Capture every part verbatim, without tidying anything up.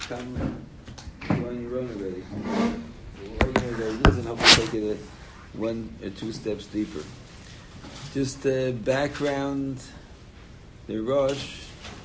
come on your own already. We'll organize our ideas and hopefully take it one or two steps deeper. Just uh, background, the Rosh.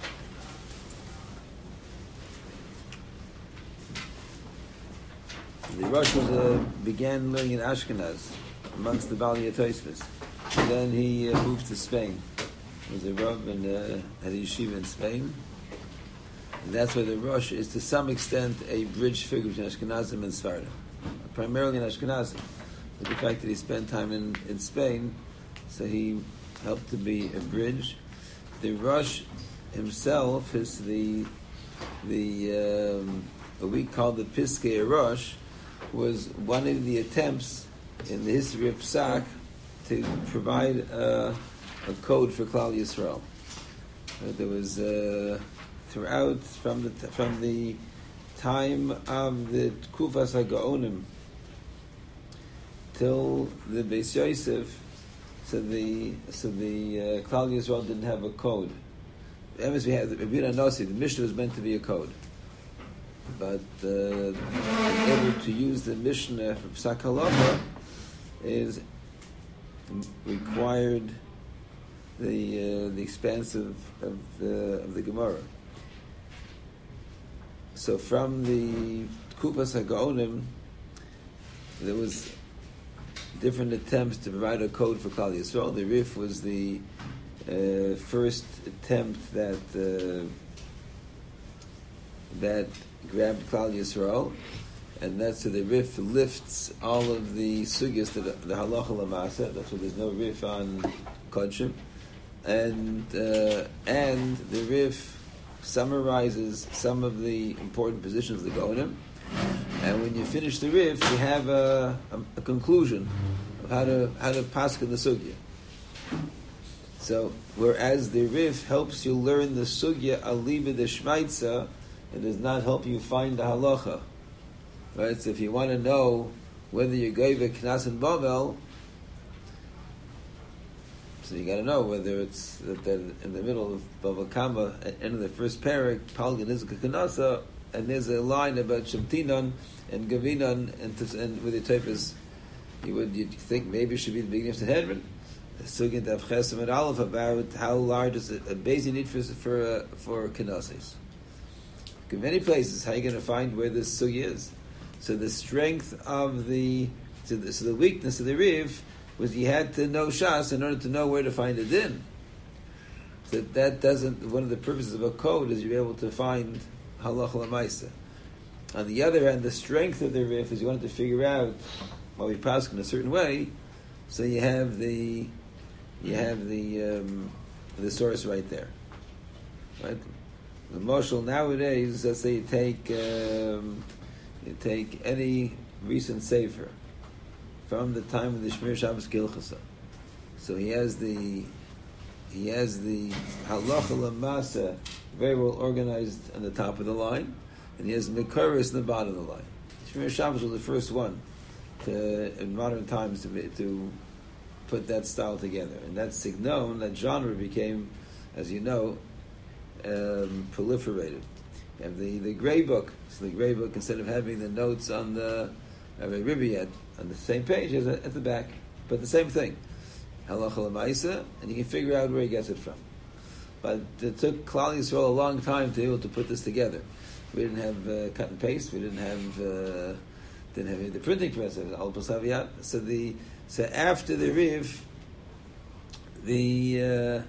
The Rosh was, uh, began learning in Ashkenaz amongst the Bali Tosfos. Then he uh, moved to Spain. He was a Rav and uh, had a yeshiva in Spain. And that's why the Rosh is to some extent a bridge figure between Ashkenazim and Sfardim. Primarily in Ashkenazim. But the fact that he spent time in, in Spain, so he helped to be a bridge. The Rosh himself is the, the um, what we call the Piskei Rosh, was one of the attempts in the history of Psak to provide uh, a code for Klal Yisrael. Uh, there was uh, throughout from the from the time of the Tkufas HaGaonim till the Beis Yosef, so the so the uh, Klal Yisrael didn't have a code. Emes we had the Rebbeinu Nossi, the Mishnah was meant to be a code, but uh, able to use the Mishnah for Psak Halacha is required the uh, the expanse of of the, of the Gemara. So from the Tkufas HaGaonim, there was different attempts to provide a code for Klal Yisrael. The Rif was the uh, first attempt that uh, that grabbed Klal Yisrael, and that's so the Rif lifts all of the sugyas to the, the halacha lamasa. That's why there's no Rif on Kodshim, and uh, and the Rif summarizes some of the important positions of the Gaonim, and when you finish the Rif, you have a, a, a conclusion of how to how to paskin the sugya. So, whereas the Rif helps you learn the sugya aliba de shmaitza, it does not help you find the halacha. Right? So, if you want to know whether you're going to Knas and Bavel, so you got to know whether it's that in the middle of Bava Kama, at the end of the first parak, Palgan is Kanasa, and there's a line about Shemtinon and Gavinon, and, and with the types, you would you'd think maybe it should be the beginning of Sanhedrin. Sugin Tav Chesem and Aleph about how large is it, a base you need for for uh, for Kanasis. In many places, how are you going to find where this sugi is? So the strength of the so the, so the weakness of the Riv was you had to know Shas in order to know where to find a din. So that doesn't. One of the purposes of a code is you're able to find halacha l'maisa. On the other hand, the strength of the Rif is you wanted to figure out why we pass in a certain way. So you have the you have the um, the source right there, right? The Moshel nowadays, let's say you take um, you take any recent sefer from the time of the Shmir Shabbos Gilchasa. So he has the he has the halacha l'masa very well organized on the top of the line, and he has Mekaris in the bottom of the line. Shmir Shabbos was the first one to, in modern times, to to put that style together, and that signon, that genre became, as you know, um, proliferated. You have the the gray book. So the gray book, instead of having the notes on the of a Riviet on the same page as at the back, but the same thing, halacha l'maisa, and you can figure out where he gets it from. But it took Klal Yisrael a long time to be able to put this together. We didn't have uh, cut and paste. We didn't have uh, didn't have the printing press. It was al pasaviyat. So the so after the Riv, the uh,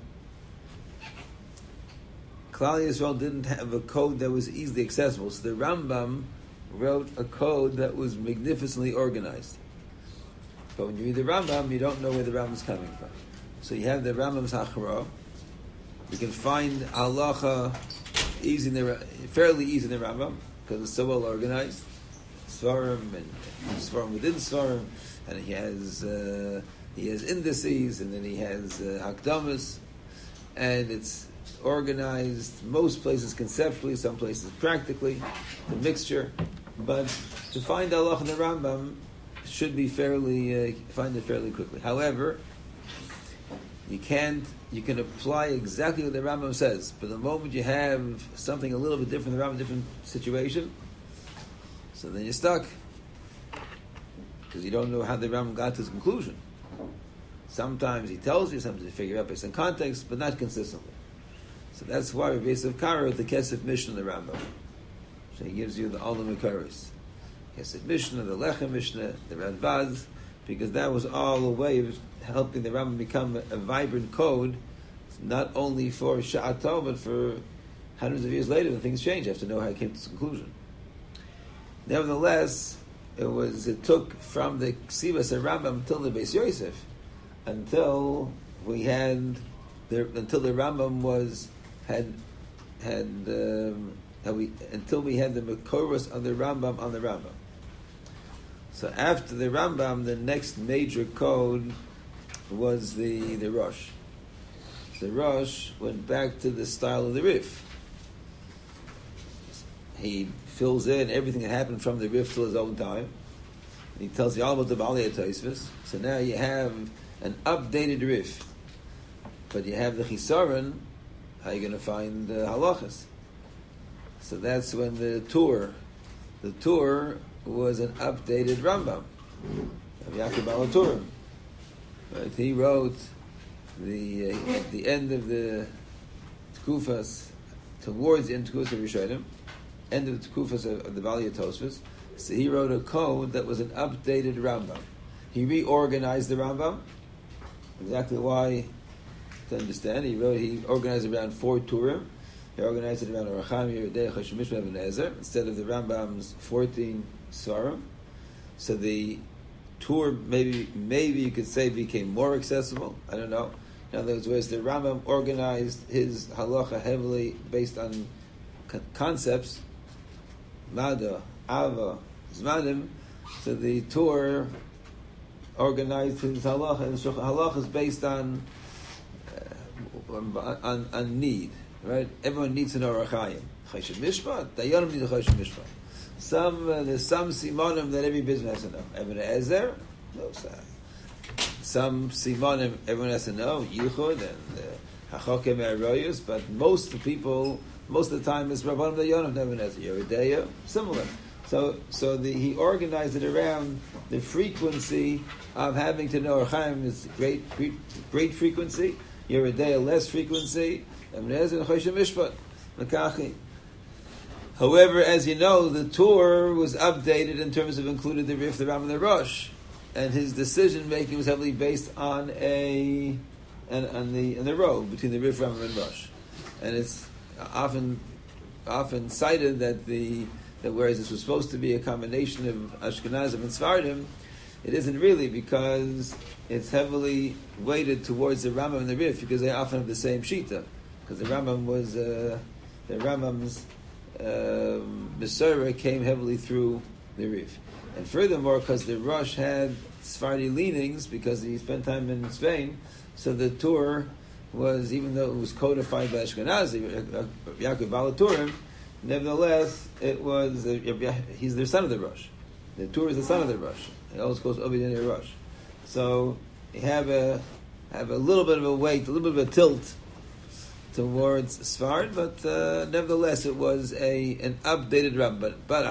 Klal Yisrael didn't have a code that was easily accessible. So the Rambam wrote a code that was magnificently organized. But when you read the Rambam, you don't know where the Rambam's coming from. So you have the Rambam's Hachara. You can find halacha easy in the, fairly easy in the Rambam because it's so well organized. Svarim and, and Svarim within Svarim, and he has uh, he has indices, and then he has uh, Hakdamas, and it's organized most places conceptually, some places practically, the mixture. But to find halacha in the Rambam should be fairly uh, find it fairly quickly. However, You can't, you can apply exactly what the Rambam says, but the moment you have something a little bit different, the Rambam, different situation, so then you're stuck. Because you don't know how the Rambam got to his conclusion. Sometimes he tells you, sometimes you figure out based on context, but not consistently. So that's why Rabbi Yosef Karo wrote the Kesef Mishnah, the Rambam. So he gives you the Olam Mekaris. Kesef Mishnah, the Lechem Mishnah, the Radbaz, because that was all a way of helping the Rambam become a, a vibrant code, not only for Sha'ato, but for hundreds of years later when things change. You have to know how he came to this conclusion. Nevertheless, it was it took from the Ksivas and Rambam until the Beis Yosef, until we had the, until the Rambam was had had um, how we until we had the Mekoros of the Rambam on the Rambam. So after the Rambam, the next major code was the, the Rosh. The Rosh went back to the style of the Rif. He fills in everything that happened from the Rif till his own time. He tells you all about the Baalei HaTosfos. So now you have an updated Rif. But you have the Chisaron, how are you going to find the halachas? So that's when the Tur, the Tur was an updated Rambam of Yaakov Baal HaTurim. Right? He wrote the uh, at the end of the Tkufas, towards the end of Tkufas of Rishonim, end of the Tkufas of, of the Baalei HaTosfos. So he wrote a code that was an updated Rambam. He reorganized the Rambam. Exactly why, to understand, he wrote he organized around four Turim. He organized it around Aracham, Yeridei, Choshen Mishpat, and Ezer, instead of the Rambam's fourteen Svarim. So the Tur, maybe maybe you could say, became more accessible. I don't know. In other words, the Rambam organized his halacha heavily based on co- concepts, Mada, Ava, Zmanim. So the Tur organized his halacha, and the halacha is based on, uh, on on need. Right? Everyone needs an Orach Chaim. Choshen Mishpat, Dayanim need a Choshen Mishpat. Some uh, there's some simonim that every business has to know. Even Ezer, no sir. Some simonim everyone has to know. Yichud and Hachokim Eroyus, but most of the people, most of the time, is Rabbanim Dayanim Even Ezer. Yeridei, similar. So, so the, he organized it around the frequency of having to know Orach Chaim is great, great, great frequency. Yeridei, less frequency. However, as you know, the Tur was updated in terms of included the Rif, the Ram, and the Rosh, and his decision making was heavily based on a and on the and the road between the Rif, Ram, and Rosh, and it's often often cited that the that whereas this was supposed to be a combination of Ashkenazim and Sfardim, it isn't really, because it's heavily weighted towards the Rambam and the Rif because they often have the same shita. Because the Rambam was uh, the Rambam's um, Mesorah came heavily through the Rif, and furthermore, because the Rosh had Sephardi leanings because he spent time in Spain, so the Tur was, even though it was codified by Ashkenazi, uh, Yaakov Baal HaTurim, nevertheless it was uh, he's the son of the Rosh. The Tur is the son of the Rosh. It always goes Obedin Rosh. So you have a have a little bit of a weight, a little bit of a tilt towards Sfard, but uh, nevertheless it was a an updated Ram. But but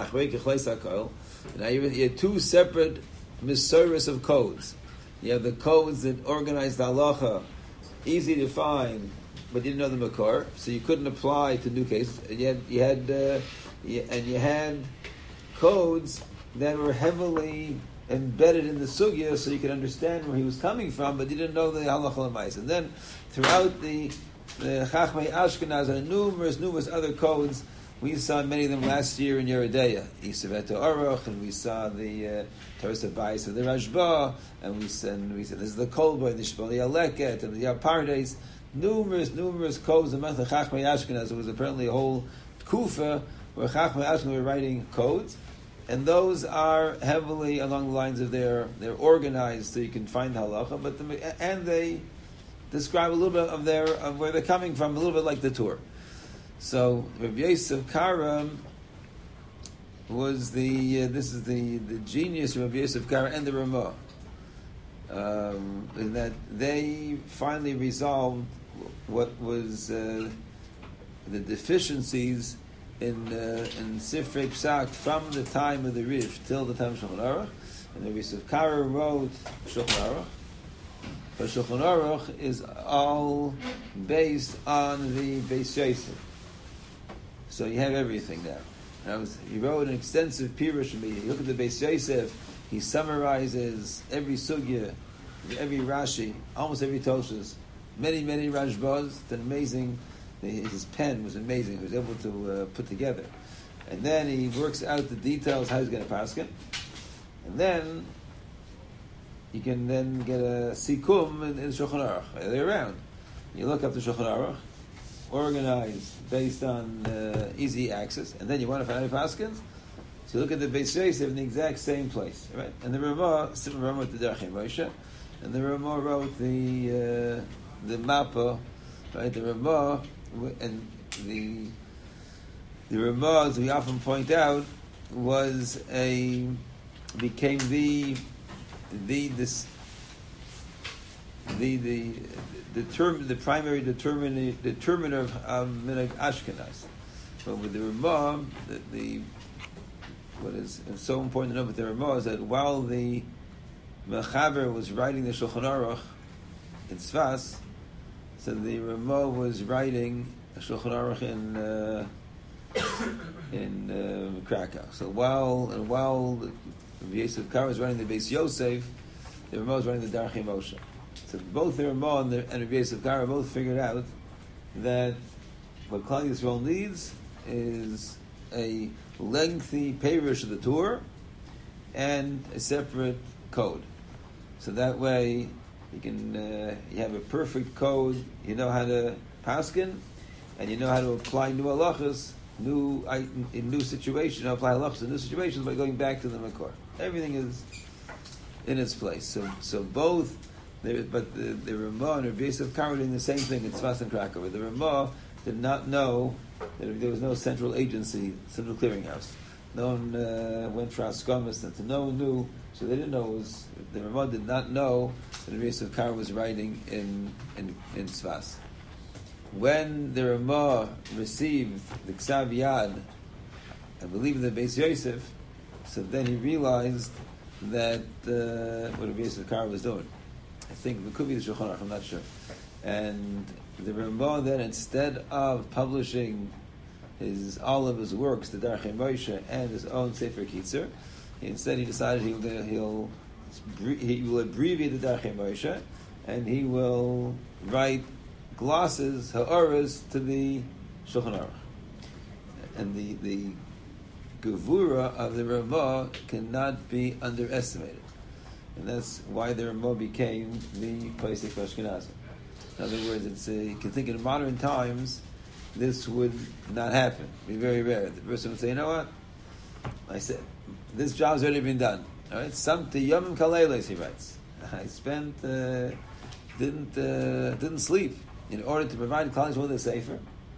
now you have two separate misoros of codes. You have the codes that organize the halacha, easy to find, but you didn't know the makor, so you couldn't apply to new cases. And you had you had uh, you, and you had codes that were heavily embedded in the sugya, so you could understand where he was coming from, but you didn't know the halacha l'mais. And then throughout the the Chachmei Ashkenaz and numerous, numerous other codes. We saw many of them last year in Yeridei, Yisaveto Aruch, and we saw the uh, Torah Bayis of the Rashba, and we said, and we said this is the Kolboy, the Shbali Aleket, and the Yapardes. Numerous, numerous codes among the Chachmei Ashkenaz. There was apparently a whole Kufa where Chachmei Ashkenaz were writing codes, and those are heavily along the lines of their they're organized so you can find halacha, but the, and they describe a little bit of their of where they're coming from, a little bit like the Tur. So Rabbi Yosef Karo was the uh, this is the, the genius of Rabbi Yosef Karo and the Ramah. um, in that they finally resolved what was uh, the deficiencies in uh, in Sifrei Psak from the time of the Rif till the time of Shulchan Aruch. And the Yosef Karo wrote Shulchan Aruch. But Shulchan Aruch is all based on the Beis Yosef. So you have everything now. Now was, he wrote an extensive Pirush. You look at the Beis Yosef, he summarizes every sugya, every Rashi, almost every Toshas, many, many Rashbas. It's an amazing, his pen was amazing. He was able to uh, put together. And then he works out the details, how he's going to paskin. And then you can then get a sikum in, in Shulchan Aruch. They're around. You look up the Shulchan Aruch, organized based on uh, easy access, and then you want to find any paskins. So look at the Beis Yosef in the exact same place, right? And the Ramah, similar Ramah to Derech Moshe, and the Ramah wrote the uh, the Mappa, right? The Ramah and the the Ramah, as we often point out, was a became the the this the the determine the primary determiner determiner of um, Minhag Ashkenaz. But with the Ramah, the, the what is so important to know with the Ramah is that while the Mechaber was writing the Shulchan Aruch in Tzfas, so the Ramah was writing a Shulchan Aruch in uh, in uh, Krakow. So while and while Yosef Karo was writing the Beis Yosef, the Ramah was writing the Darchei Moshe. So both the Ramah and the and Yosef Karo both figured out that what Klal Yisrael needs is a lengthy parish of the Torah and a separate code. So that way you can uh, you have a perfect code. You know how to paskin, and you know how to apply new halachas, new in new situations. You know, apply halachas in new situations by going back to the Makor. Everything is in its place. So so both. But the, the Ramah and Rabbi Yosef Karo doing the same thing in Tzfas and Krakow. The Ramah did not know that there was no central agency, central clearinghouse. No one uh, went for Askamas, and no one knew, so they didn't know. It was, the Ramah did not know that Rabbi Yosef Karo was writing in in, in Tzfas. When the Ramah received the Ksav Yad, I believe in the Beis Yosef, so then he realized that uh, what Rabbi Yosef Karo was doing. I think it could be the Shulchan Aruch, I'm not sure. And the Ramah then, instead of publishing his all of his works, the Darchei Moshe and his own Sefer Kitzur, he, instead he decided he will, he'll he will abbreviate the Darchei Moshe, and he will write glosses, ha'oras, to the Shulchan Aruch. And the the gevura of the Ramah cannot be underestimated. And that's why the Ramah became the Pesach Ashkenazim. In other words, it's a, you can think in modern times, this would not happen. It'd be very rare. The person would say, you know what? I said, this job's already been done. All right? Some Yomim Kaleles, he writes. I spent, uh, didn't uh, didn't sleep in order to provide college with a safer.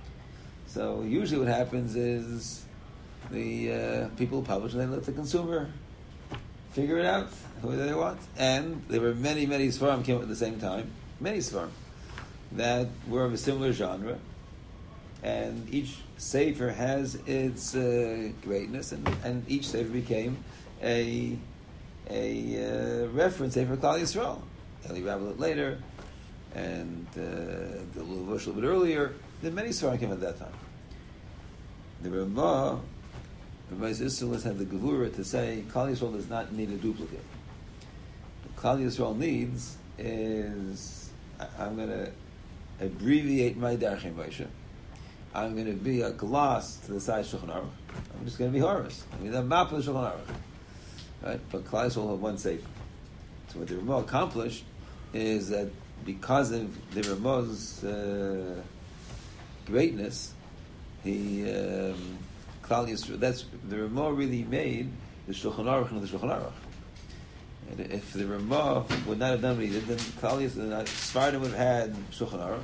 So usually what happens is the uh, people publish and they let the consumer figure it out who they want. And there were many, many Sfarim came out at the same time, many Sfarim, that were of a similar genre. And each Sefer has its uh, greatness, and, and each Sefer became a a uh, reference Sefer Klal Yisrael. Eli Rabbalit later, and uh, the Luvush a little bit earlier. There many Sfarim came at that time. The Ramah, Rabbi Yisrael had the Gevura to say Klal Yisrael does not need a duplicate. What Klal Yisrael needs is, I'm going to abbreviate my Darchei Moshe. I'm going to be a gloss to the side Shulchan Aruch. I'm just going to be Horus. I mean, the map of the Shulchan Aruch. Right? But Klal Yisrael will have one Sefer. So what the Ramah accomplished is that because of the Ramah's uh, greatness, he um, Klal Yisrael, that's the Ramah really made the Shulchan Aruch and the Shulchan Aruch. And if the Ramah would not have done what he did, then Klal Yisrael, Sfardim would have had Shulchan Aruch,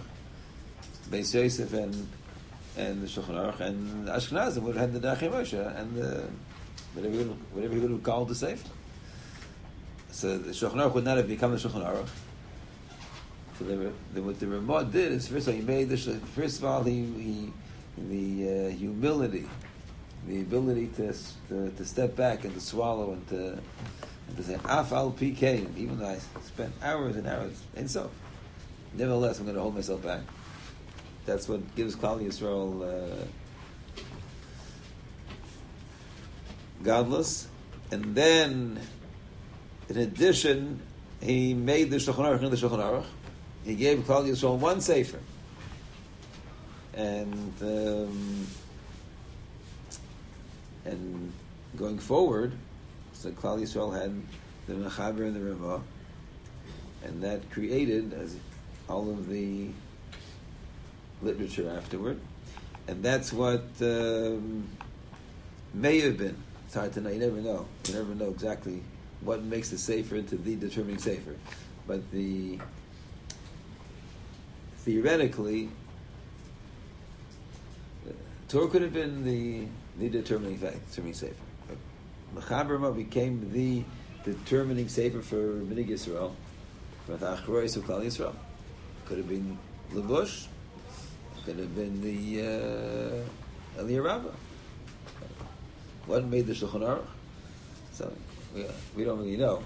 Beis Yosef and and the Shulchan Aruch, and Ashkenazim would have had the Darchei Moshe and the, whatever he would, whatever he would have called the Sefer. so the Shulchan Aruch would not have become the Shulchan Aruch. So the, the, what the Ramah did is, first of all, he made the first of all he, he the uh, humility, the ability to, to to step back and to swallow and to and to say Af al P K, even though I spent hours and hours and so. Nevertheless, I'm going to hold myself back. That's what gives Klal Yisrael uh, godless. And then, in addition, he made the Shulchan Aruch into the Shulchan Aruch. He gave Klal Yisrael one sefer, and um, and going forward, so Klal Yisrael had the Mechaber and the Ramah, and that created as all of the literature afterward, and that's what um, may have been. It's hard to know. You never know. You never know exactly what makes the sefer into the determining sefer, but the theoretically, uh, Torah could have been the the determining fact, determining sefer. Mechaber Ramah became the determining sefer for Bnei Yisrael, for the Achrois of Klal Yisrael. Could have been Levush. Could have been the uh, Eliyah Rabbah. What made the Shulchan Aruch? So we, we don't really know.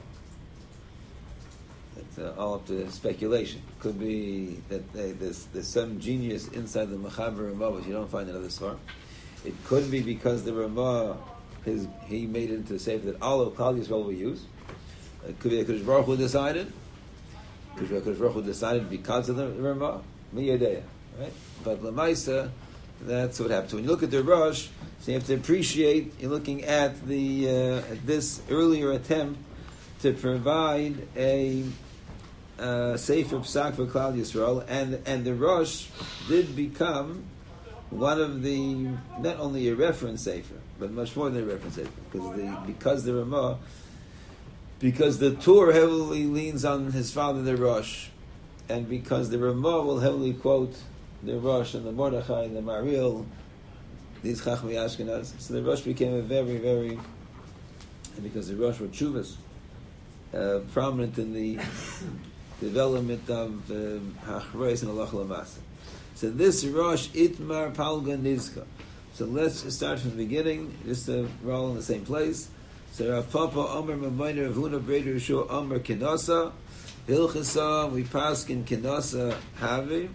It's uh, all up to speculation. Could be that they, there's, there's some genius inside the Mechaber Ramah, which you don't find in other Sfar. It could be because the Ramah, his, he made it into a sefer that all of Klal Yisrael will use. It could be that Kodesh Baruch Hu decided. Kodesh Baruch Hu decided because of the Ramah. Miyadeya, right? But Lamaisa, that's what happens. When you look at the Rosh, so you have to appreciate, you're looking at the uh, at this earlier attempt to provide a uh, Sefer Psak for Klal Yisrael, and and the Rosh did become one of the, not only a reference Sefer, but much more than a reference Sefer, because the because the Ramah, because the Tur heavily leans on his father, the Rosh, and because the Ramah will heavily quote the Rosh and the Mordechai and the Maril, these Chachmei Ashkenaz. So the Rosh became a very, very, and because the Rosh were Tshuvas, uh, prominent in the development of Hachrois and Halach L'Masa. So this Rosh Itmar Palga Nizka. So let's start from the beginning, just to roll in the same place. So Rav Papa Omer Mamayner Avuna Breder Yeshua Omer Kinasa Hilchasa, we pass in Kinasa Havi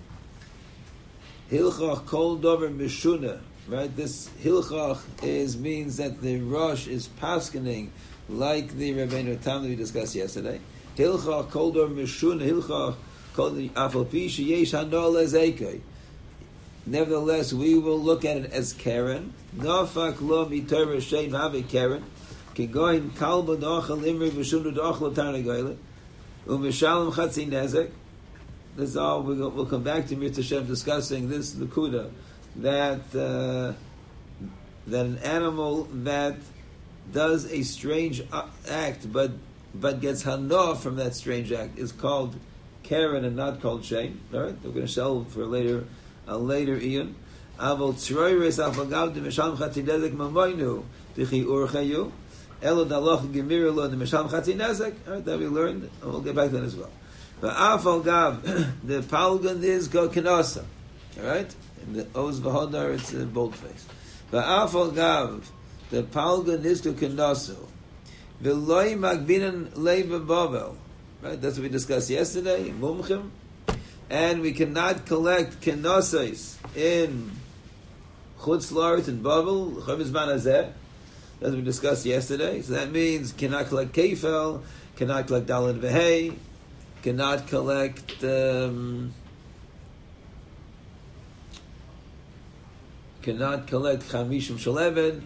Hilchach Kol Dover Mishuna. Right, this Hilchach is means that the Rosh is paskening like the Rabbeinu Tam that we discussed yesterday. Hilchach Kol Dover Mishuna Hilchach Kol Afal Pi Sheyesh Hanol Ezekei. Nevertheless, we will look at it as Karen. Nafak Lo Mitorah Shein Havi Karen. Kigoin Kalba Dochal Imri V'Shunu Dochal Tarnagoyle. Umishalom Chatzi Nezek. This is all we'll, we'll come back to Mirza Shem discussing this Nakuda, that uh, that an animal that does a strange act but but gets hana from that strange act is called Karen and not called Shame. All right, we're going to shelve for later a later Ian. Avol tzroires afagav de misham chatinezek mamaynu tichi urchayu elo dalach gemir lo de misham chatinezek. All right, that we learned, and we'll get back to that as well. But afagav the palgan is kokinasa. All right, in the Oz v'hodar it's a boldface. But afagav the palgan is kokinasa. V'loy magbinan leiba bavel. Right, that's what we discussed yesterday in Mumchim. And we cannot collect kenosais in Chutz La'aretz and Babel, Chavis Man Hazeh, as we discussed yesterday. So that means cannot collect Kefel, cannot collect Daled Vehei, cannot collect um, cannot collect Chamishim Shaleven,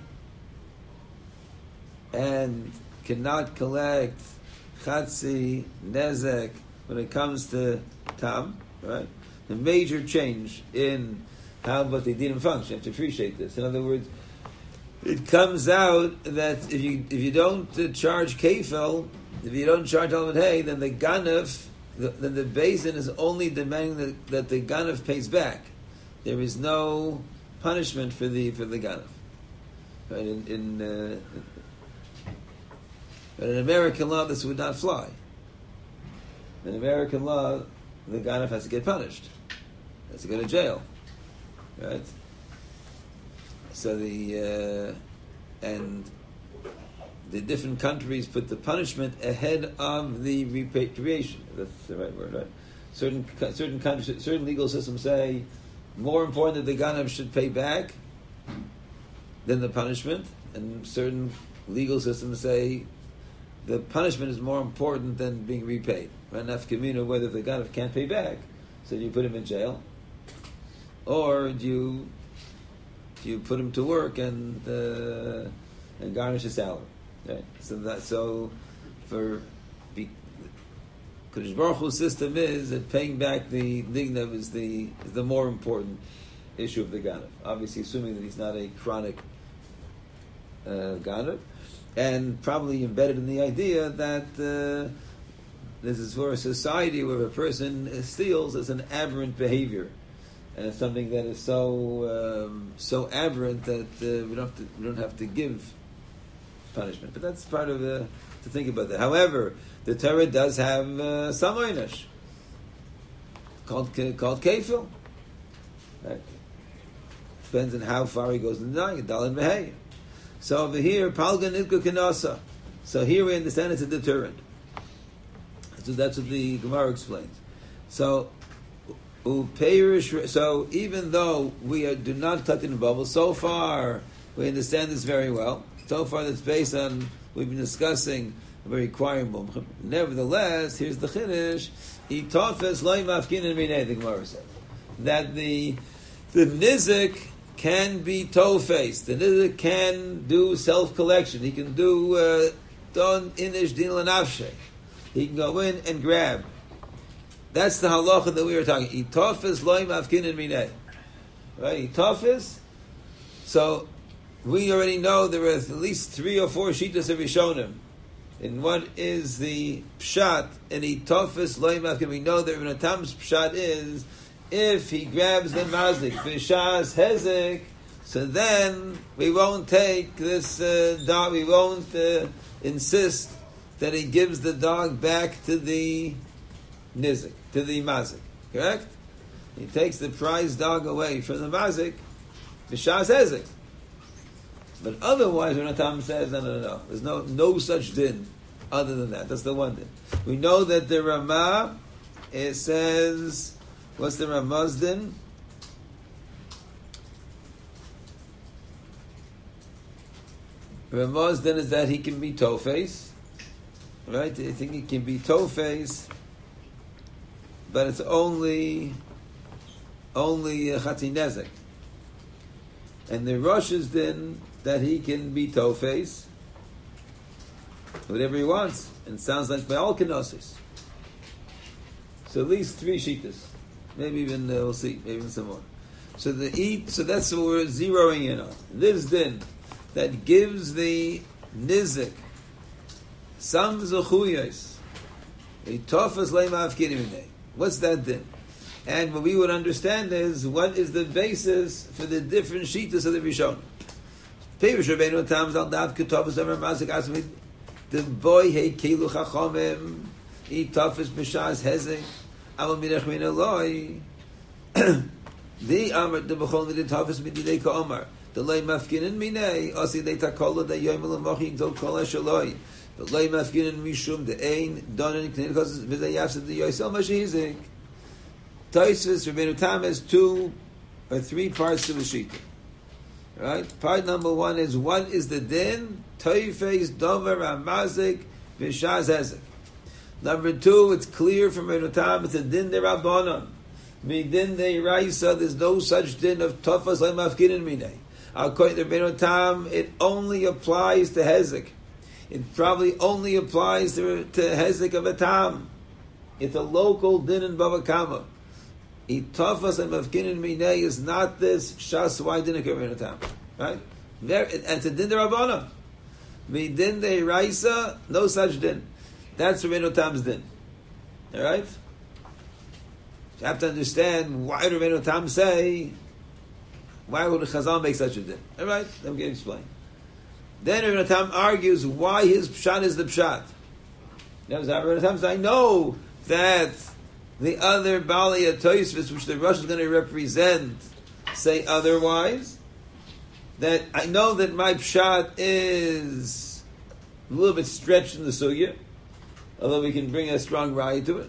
and cannot collect Chatzi Nezek when it comes to Tam. Right, the major change in how but they didn't function. You have to appreciate this. In other words, it comes out that if you if you don't uh, charge kefel, if you don't charge almond hay, then the ganef, the, then the basin is only demanding that, that the ganef pays back. There is no punishment for the for the ganef. Right, in, in uh, But in American law, this would not fly. In American law, the Ganav has to get punished. Has to go to jail. Right? So the, uh, and the different countries put the punishment ahead of the repatriation. That's the right word, right? Certain certain countries, certain legal systems say more important that the Ganav should pay back than the punishment, and certain legal systems say the punishment is more important than being repaid. Right? Nafkamina, whether the Ganav can't pay back, so you put him in jail, or do you do you put him to work and uh, and garnish his salary. Right? So that so for be, Kodesh Baruch Hu's system is that paying back the Nignav is the is the more important issue of the Ganav. Obviously, assuming that he's not a chronic uh, Ganav, and probably embedded in the idea that uh, this is for a society where a person steals as an aberrant behavior, and it's something that is so um, so aberrant that uh, we don't have to, we don't have to give punishment. But that's part of the to think about that. However, the Torah does have uh, some einish called called kefil. Right? Depends on how far he goes in the night. Dalin v'hei. So over here, palga nidku kenasa. So here we understand it's a deterrent. So that's what the Gemara explains. So uperish. So even though we are, do not cut in the bubble, so far we understand this very well. So far, that's based on we've been discussing a very requiring mumchim. Nevertheless, here's the chiddush: itofes loy mafkin and minei. The Gemara says that the the nizik can be toe-faced. The nizik can do self-collection. He can do don inish din lanafshe. He can go in and grab. That's the halacha that we were talking. Itofes loy mafkin and minei. Right? Itofes. So we already know there are at least three or four shitas of Rishonim. And what is the pshat in itofes loy mafkin? We know that Rebbe Tam's pshat is if he grabs the mazik b'shas hezek, so then we won't take this uh, dog. We won't uh, insist that he gives the dog back to the nizik, to the mazik. Correct? He takes the prize dog away from the mazik b'shas hezek. But otherwise, when Tam says, no, no, no, no, there's no no such din other than that. That's the one din. We know that the Ramah, it says, what's the Ramah's din? Ramah's din is that he can be toe-face, right? I think he can be toe-face, but it's only only uh, Chati Nezek. And the Rosh's din that he can be toe-face, whatever he wants, and sounds like by all kenosis. So at least three shitas, maybe even uh, we'll see, maybe even some more. So the eat, so that's what we're zeroing in on. This din that gives the nizik some zechuyos, a tofas leimaf kirimine. What's that din? And what we would understand is what is the basis for the different shitas of the Rishon. Perish Rabbeinu Tam Zal Dav Ketofas Amar Mazik Asmid. The boy Hey Keilu Chachomim He Tofas B'Shas Hezek Amal Mirach Min Eloi. The Amar the Bechol the Tofas Mididei Ka'Omar the Lei Mafkinin Minei Osi Dei Takola the Yom Elamachim Tol Kol Eshaloi the Lei Mafkinin Mishum the Ein Donin K'nei Kos V'Zei Yafsed the Yosel Mashizik. Taisvis Rabbeinu Tam has two or three parts to the shita. Right? Part number one is what is the din? Toifes dover amazik v'shaz hezek. Number two, it's clear from Rabbeinu Tam it's a din derabbanon. Midin deiraisa, there's no such din of tofas le'mafkinin minei. According to Rabbeinu Tam, it only applies to hezek. It probably only applies to, to hezek of a tam. It's a local din in Bava Kama. Itofas and mafkinin minei is not this shas why didn't come in a time, right? There, and it's a din derabbanan. Midin deiraisa, no such din. That's Rabbeinu Tam's din. All right. You have to understand why Rabbeinu Tam say why would the Chazal make such a din. All right, let me get explain. Then Rabbi Tam argues why his pshat is the pshat. Now, Rabbi Tam says, I know that the other Bali Tosfos, which the Rosh is going to represent, say otherwise. That I know that my pshat is a little bit stretched in the sugya, although we can bring a strong raya to it.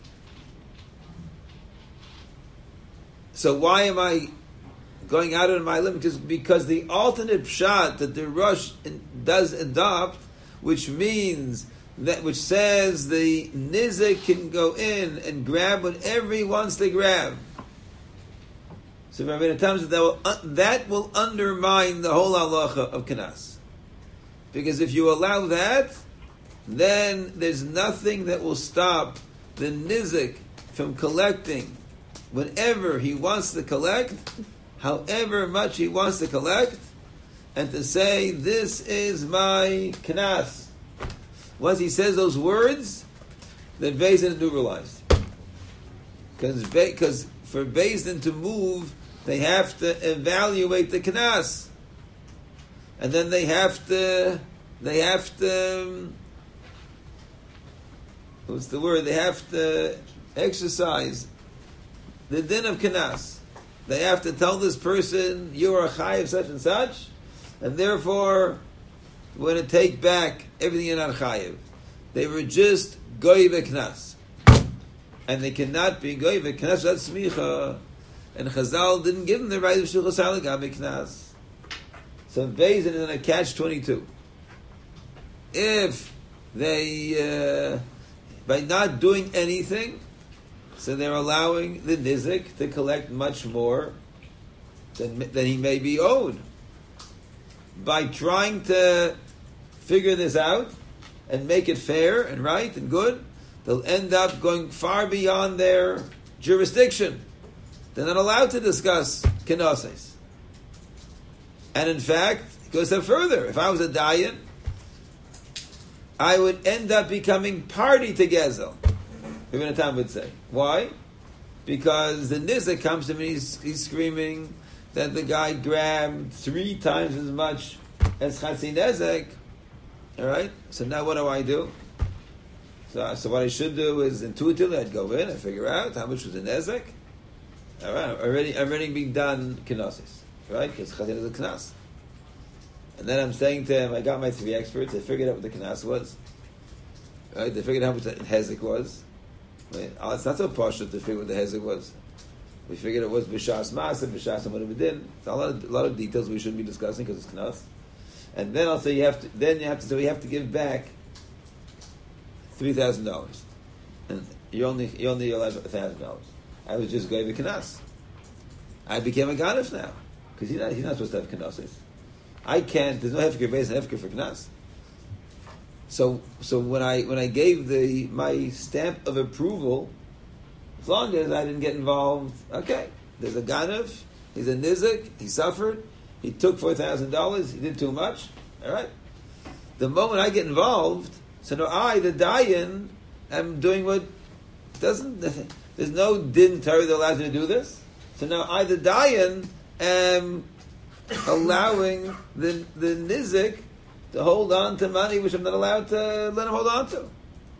So why am I going out of my limit? Because, because the alternate pshat that the Rosh does adopt, which means that, which says the nizik can go in and grab whatever he wants to grab. So Rabbi Tam says that will, uh, that will undermine the whole halacha of Kanas. Because if you allow that, then there's nothing that will stop the nizik from collecting whenever he wants to collect, however much he wants to collect, and to say, this is my Kanas. Once he says those words, then Beis Din is neutralized. Because for Beis Din to move, they have to evaluate the Kanas. And then they have to, they have to, um, what's the word? They have to exercise the din of Kanas. They have to tell this person, you are a chayiv such and such, and therefore we're going to take back everything you're not chayiv. They were just goy v'knas. And they cannot be goy v'knas without smicha. And Chazal didn't give them the right of shulchos halakha v'knas. So Beis Din is in a catch twenty-two. If they, uh, by not doing anything, so they're allowing the nizik to collect much more than, than he may be owed. By trying to figure this out and make it fair and right and good, they'll end up going far beyond their jurisdiction. They're not allowed to discuss kenosis. And in fact, it goes a step further. If I was a dayan, I would end up becoming party to Gezel. Ibn Tam would say. Why? Because the nizik comes to me, he's, he's screaming that the guy grabbed three times as much as Chatzi Nezek. All right? So now what do I do? So, so what I should do is intuitively I'd go in and figure out how much was the Nezek. All right? Already, already being done kenosis. Right? Because Chatzi is a knas. And then I'm saying to him, I got my three experts, they figured out what the knas was. Right? They figured out how much the hezek was. Right? Oh, it's not so partial to figure what the hezek was. We figured it was b'shas ma'aseh, b'shas amud. It's a lot of a lot of details we shouldn't be discussing because it's knas. And then I'll say you have to. Then you have to. So you have to give back three thousand dollars, and you only you only allowed a thousand dollars. I was just going to knas. I became a ganef now because he's not he's not supposed to have knases. I can't. There's no hefker base and hefker for knas. So so when I when I gave the my stamp of approval, as long as I didn't get involved, okay. There's a ganef. He's a nizik. He suffered. He took four thousand dollars. He did too much. All right. The moment I get involved, so now I, the dayan, am doing what doesn't. There's no din Torah that allows me to do this. So now I, the dayan, am allowing the the nizik to hold on to money which I'm not allowed to let him hold on to.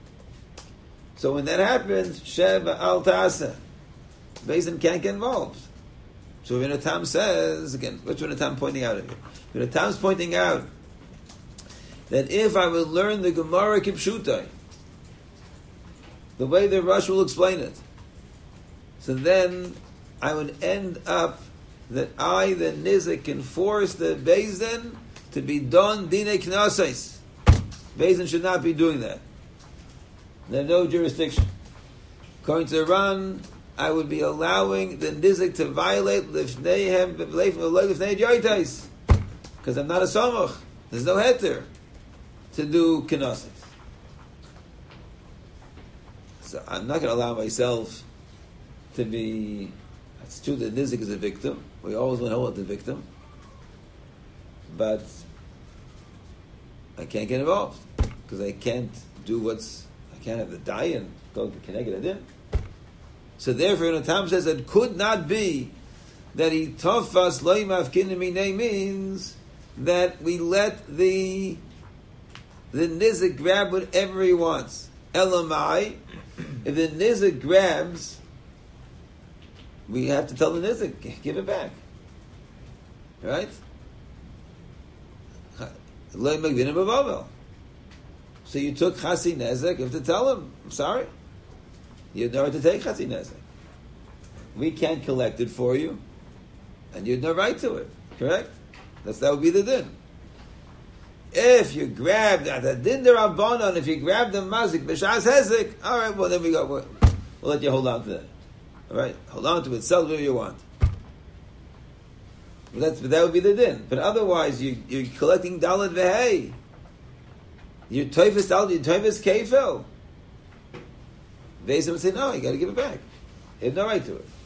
So when that happens, Sheva al Ta'asa, Beis Din can't get involved. So Rabbi Tam says, again, what's Rabbi Tam pointing out here? Rabbi Tam's pointing out that if I would learn the Gemara Kipshutai, the way the Rosh will explain it, so then I would end up that I, the Nizik, can force the Beis Din to be done Dinei Knesses. Beis Din should not be doing that. They have no jurisdiction. According to Ran, I would be allowing the Nizik to violate Lifneihem Lifnei Yoitais. Because I'm not a Samach. There's no heter to do Knesses. So I'm not going to allow myself to be... It's true that Nizik is a victim. We always want to hold the victim. But I can't get involved. Because I can't do what's... I can't have the dayan go to Keneged Adin. So therefore, when Tam says it could not be that he tofas loy mafkin minei means that we let the the nizik grab whatever he wants. Elamai, if the nizik grabs, we have to tell the nizik, give it back. Right? So you took chasi nezek, you have to tell him, I'm sorry. You had no right to take chasi nezek. We can't collect it for you, and you had no right to it. Correct? That's, that would be the din. If you grab that, the din derabanan, if you grab the mazik, b'shas hezek, all right, well then we go, we'll, we'll let you hold on to that. All right? Hold on to it, sell whatever you want. But, that's, but that would be the din. But otherwise, you, you're collecting dalad v'hei. You're toifus dalad, you're toifus kefil. They would say, no, you got to give it back. You have no right to it.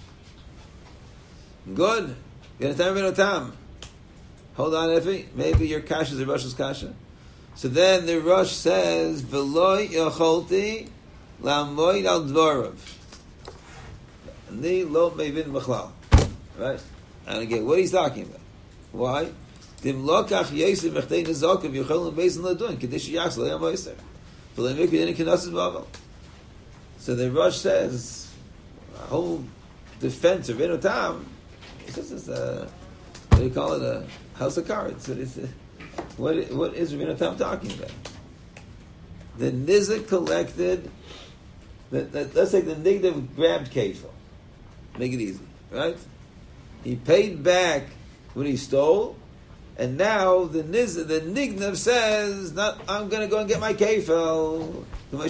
Good. You understand Rabbeinu Tam? Hold on, Effie. Maybe your kasha is a Rosh's kasha. So then the Rosh says, "V'loi yacholti la'moid al dvarav." Ni lo mevin b'chlal. Right? And again, what he's talking about? Why? Dim lokach yosef mechtei nezokav yochel beis ladun kedish yachs lo yamoiser. V'loi mikri dini kenosis b'aval. So the Rosh says, a whole defense of Rabbeinu Tam. It's just this, uh, what do you call it? A house of cards. So it's, uh, what, what is Rabbeinu Tam talking about? The nizik collected, the, the, let's say the nigdav grabbed kefil. Make it easy, right? He paid back what he stole, and now the niz, the nigdav says, not, I'm going to go and get my kefil.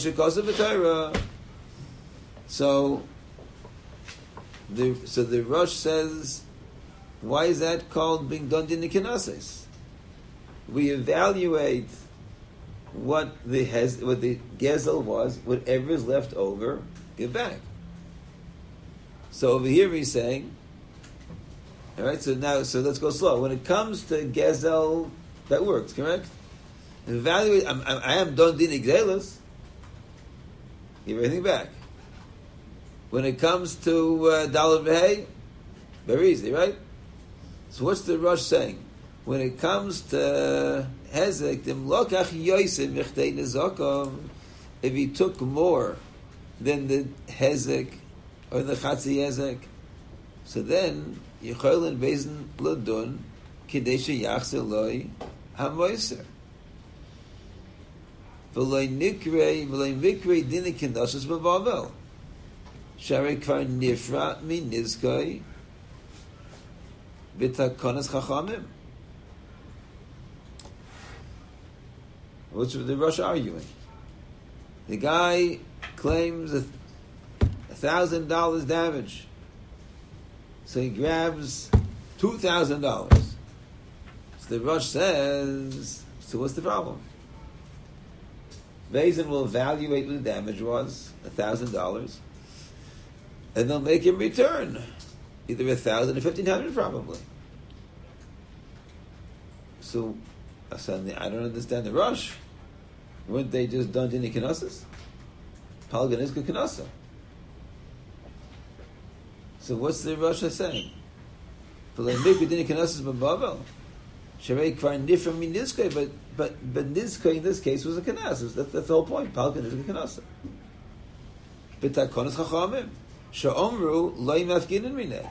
So, the so the Rosh says, why is that called being done in the knesses? We evaluate what the hez, what the gezel was, whatever is left over, give back. So over here he's saying, all right. So now, so let's go slow. When it comes to gezel, that works, correct? Evaluate. I'm, I'm, I am don din igzelos. Give everything back. When it comes to uh, dalad v'hei, very easy, right? So what's the Rosh saying? When it comes to hezek, dim lokach yosef michtei nezokom, if he took more than the hezek or the chatzi hezek, so then yicholin beizin ladun kidei sheyachzer loy hamoiser. V'loy nikrei v'loy mikrei dini kenosos b'vavel. Shari kvar nifra mi nizkoi v'takonas chachamim. What's the Rosh arguing? The guy claims a thousand dollars damage, so he grabs two thousand dollars. So the Rosh says, so what's the problem? Beis Din will evaluate what the damage was, a thousand dollars, and they'll make him return either a thousand or fifteen hundred, probably. So, suddenly, I don't understand the Rosh. Weren't they just done dini kenosis? Palgan is good kenosa. So what's the Rosh saying? For the mikra dini kenosis b'bavel, sharei kvar nifra min nizkoi, but but but nizkoi in this case was a kenas. That's, that's the whole point. Palgan is good kenosa. B'takonas chachamim she'omru lo yimafginin minei.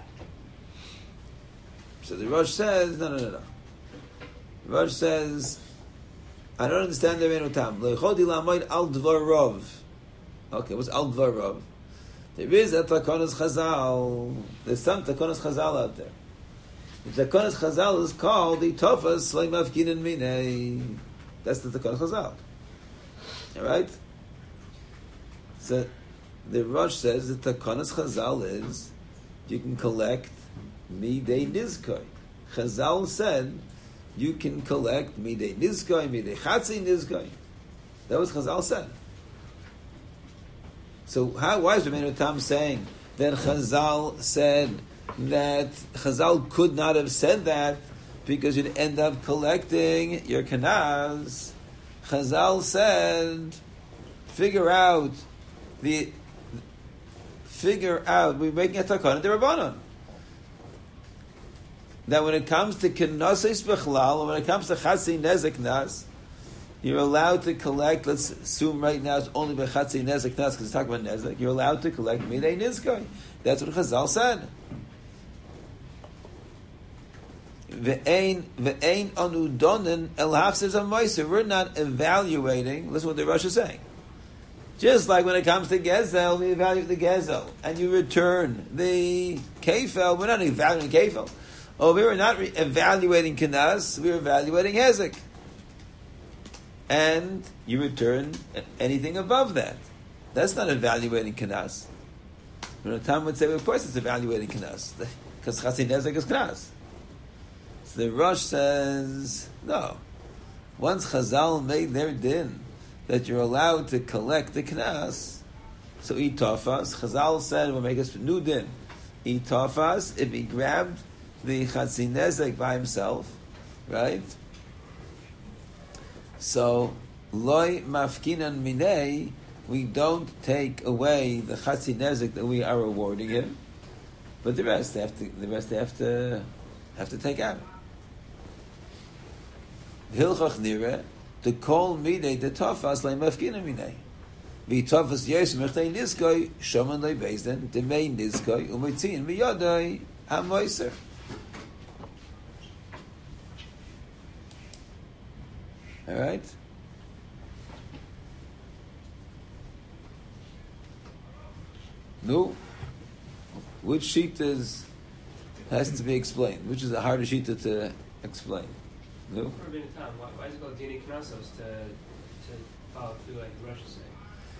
So the Rosh says, no, no, no, no. The Rosh says, I don't understand the Rabbeinu Tam. Leichodi la'amoid al dvarov. Okay, what's al dvarov? There is a Takonas Chazal. There's some Takonas Chazal out there. The Takonas Chazal is called the Tofas Leimafkinin Minei. That's the Takonas Chazal. All right? So the Rosh says the Takonas Chazal is you can collect midei nizkoi. Chazal said you can collect midei nizkoi, midei chatzi nizkoi. That was Chazal said. So how, why is Rabbeinu Tam saying that Chazal said that Chazal could not have said that because you'd end up collecting your kanaz? Chazal said, figure out the figure out we're making a takana derabanan. that when it comes to kenosis bechlal, when it comes to chatzi nezek nas, you're allowed to collect. Let's assume right now it's only by chatzi nezek nas because it's talking about nezek. You're allowed to collect midei nizkoi. That's what Chazal said. Ve'ein ve'ein anu donin el hafsez hamoiser. We're not evaluating. Listen what the Rosh is saying. Just like when it comes to gezel, we evaluate the gezel, and you return the kefel. We're not evaluating kefel. Oh, we were not re- evaluating kenas. We were evaluating hezek, and you return anything above that. That's not evaluating kenas. When a time would say, well, of course, it's evaluating kenas because chatzin hezek is kenas. So the Rosh says no. Once Chazal made their din that you're allowed to collect the knas, so eat tafas. Chazal said, we'll make us new din. Eat tafas, if he grabbed the chatzin nezek by himself, right? So, loy mafkinan minei, we don't take away the chatzin nezek that we are rewarding him, but the rest they have to, the rest they have to, have to take out. Hilchach nireh, to call midei the tafas like mafkina midei. Vi tafas yes mechtei nizkoi shaman lei bezdin the main nizkoi umitzin miyadai hamoiser. All right. No. Which sheet is has to be explained? Which is the hardest sheet to explain? No. For a bit of time, why, why is it called Dini Knossos to to follow through like the Rosh is saying?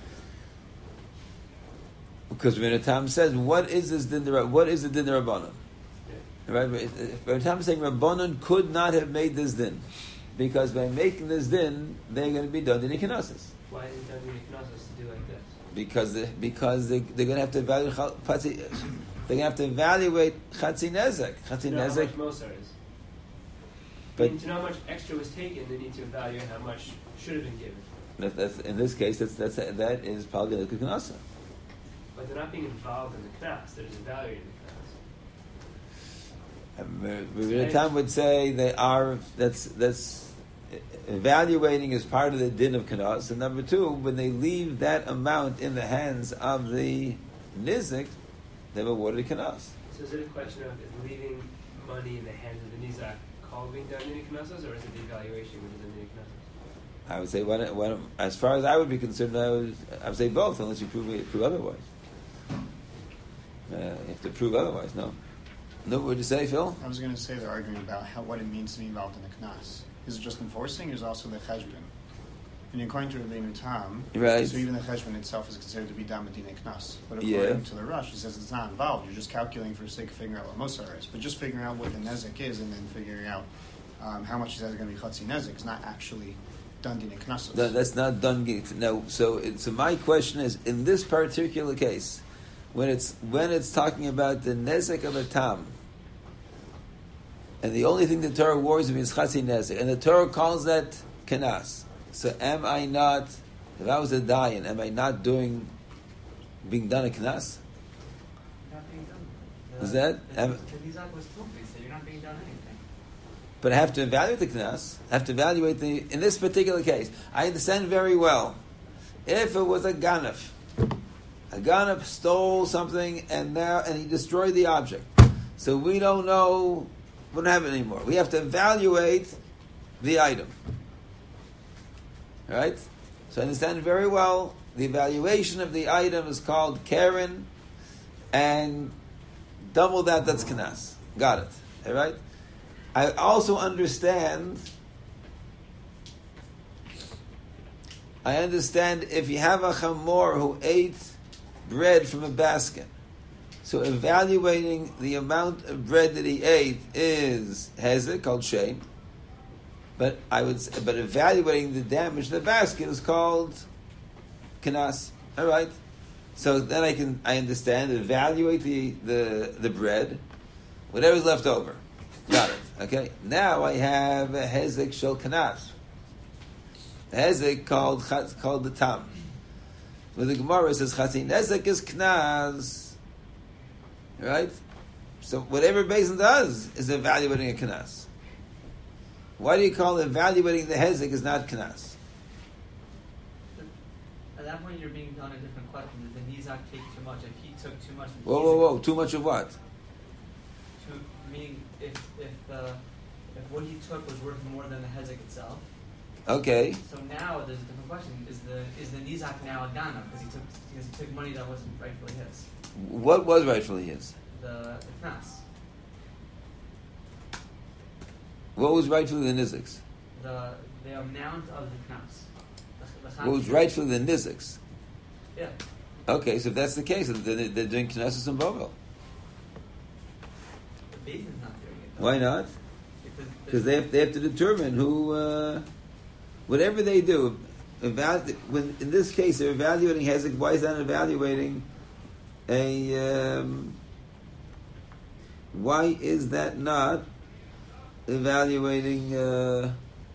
Because Rabbeinu Tam says, what is this din the what is the din the Rabbanon? Yeah. Right? Rabbeinu Tam is saying Rabbanon could not have made this din because by making this din, they're going to be done Dini Knossos. Why is it done Dini Knossos to do like this? Because they, because they, they're going to have to evaluate they're going to have to evaluate Chatzi Nezek. Chatzi Nezek. How much Nezek. is. But I mean, to know how much extra was taken, they need to evaluate how much should have been given. That, that's, in this case, that's, that's, that is probably the Knasa. But they're not being involved in the Knas, they're just evaluating the Knas. Rabbeinu Tam would say they are, that's, that's, evaluating is part of the din of Knas. And number two, when they leave that amount in the hands of the Nizik, they've awarded Knas. So is it a question of is leaving money in the hands of the Nizak all being done in Knossos, or is it the evaluation which is in Knossos? I would say, when, when, as far as I would be concerned, I would, I would say both, unless you prove, prove otherwise. Uh, you have to prove otherwise, no. No, what would you say, Phil? I was going to say they're arguing about how, what it means to be involved in the Knas. Is it just enforcing, or is it also the Cheshbon? And according to Rabbeinu Tam, right. So even the Cheshbon itself is considered to be Dam Medina Knas. But according yeah. to the Rush, it says it's not involved. You're just calculating for the sake of figuring out what Mosar is. But just figuring out what the Nezek is and then figuring out um, how much is going to be Chatzi Nezek is not actually done Dina Knas. No, that's not done. No, so, it, so my question is, in this particular case, when it's when it's talking about the Nezek of a Tam, and the only thing the Torah warns him is Chatzi Nezek, and the Torah calls that Kenas. So am I not, if I was a Dayan, am I not doing, being done a Knas? Not being done. Is that? The Nizak was Tufi, so you're not being done anything. But I have to evaluate the Knas. I have to evaluate the, in this particular case, I understand very well. If it was a Ganef, a Ganef stole something and now, and he destroyed the object. So we don't know, we don't have it anymore. We have to evaluate the item. Right? So I understand very well the evaluation of the item is called Karen, and double that, that's Knas. Got it. All right? I also understand, I understand if you have a chamor who ate bread from a basket, so evaluating the amount of bread that he ate is hezek, called shame. But I would, say, but evaluating the damage to the basket is called Knas. All right. So then I can, I understand, evaluate the, the, the bread, whatever's left over. Got it. Okay. Now I have a hezek shel Knas. A hezek called, called the Tam. Where the Gemara says, Chatzi Nezek is Knas. Right? So whatever Beis Din does is evaluating a Knas. Why do you call evaluating the Hezek is not Knas? At that point, you're being done a different question. Did the Nizak take too much? If he took too much, Whoa, whoa, whoa! Too much of what? Too, meaning, if if the if what he took was worth more than the Hezek itself. Okay. So now there's a different question: Is the is the Nizak now a Gana because he took because he took money that wasn't rightfully his? What was rightfully his? The the Knas. What was rightfully the Niziks? The the amount of the Knas. The, the What was rightfully the Niziks? Yeah. Okay, so if that's the case, then they're, they're doing Knesset and Bovel. The Beis Din's not doing it. Though. Why not? Because Because they have, they have to determine who, uh, whatever they do, evalu- when, in this case they're evaluating Hezek, why is that evaluating a, um, why is that not evaluating uh,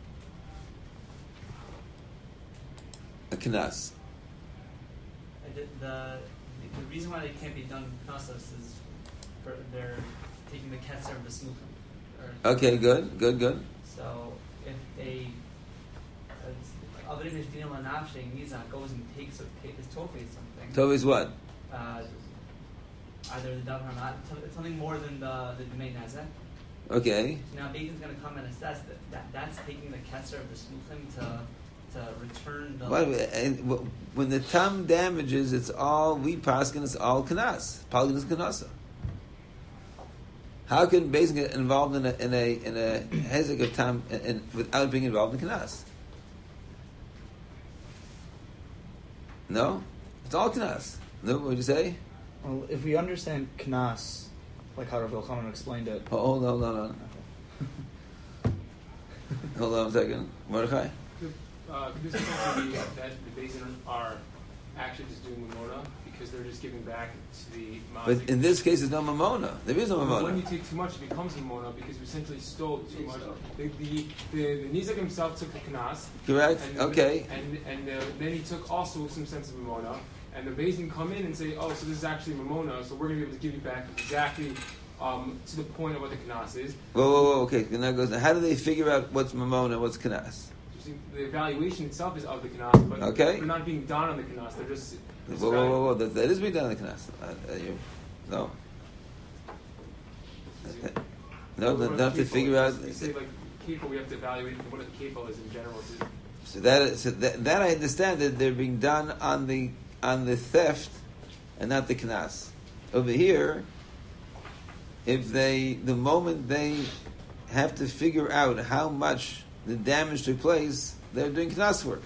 a Knas? I did- the the reason why they can't be done with Knossos is for, they're taking the ketzer of the smuchim. Or- Okay, good, good, good. So if a Avdim Ishdin Lanavshe Nizak goes and takes is totally something. Tov is what? Uh, either the davar or not, it's something more than the the Dmei Nezek. Okay. So now Beitin's going to come and assess that, that that's taking the ketzer of the smuchim to to return the. What, and w- when the tam damages, it's all we paskin. It's all kanas. Palgan is kanasa. How can Beis Din get involved in a in a in a hezek of tam in, in, without being involved in kanas? No, it's all kanas. No, what would you say? Well, if we understand Knas, like how Rav Yochanan explained it. Oh, hold on, hold on, hold on. Hold on a second, Mordechai. Uh, could this potentially be that the Beis Din are actually just doing Mamona because they're just giving back to the But Mazik? in this case, there's no mamona. There is no But when you mamona. take too much, it becomes Mamona because you essentially stole too much. The the, the, the Nizak himself took the Knas. Correct. And, Okay. And and uh, then he took also some sense of Mamona. And the Beis Din come in and say, oh, so this is actually Mamona, so we're going to be able to give you back exactly um, to the point of what the Knas is. Whoa, whoa, whoa. Okay. Now goes. How do they figure out what's mamona, what's kanas? The evaluation itself is of the Knas, but Okay. they're not being done on the Knas. They're just. Whoa, whoa, whoa, whoa. That, that is being done in the kanas. Uh, uh, you, no. No, they have to figure out. We say like kefil, we have to evaluate what a kefil is in general. To, So that, so that, that I understand that they're being done on the on the theft and not the knas. Over here, if they the moment they have to figure out how much the damage took place, they're doing knas work.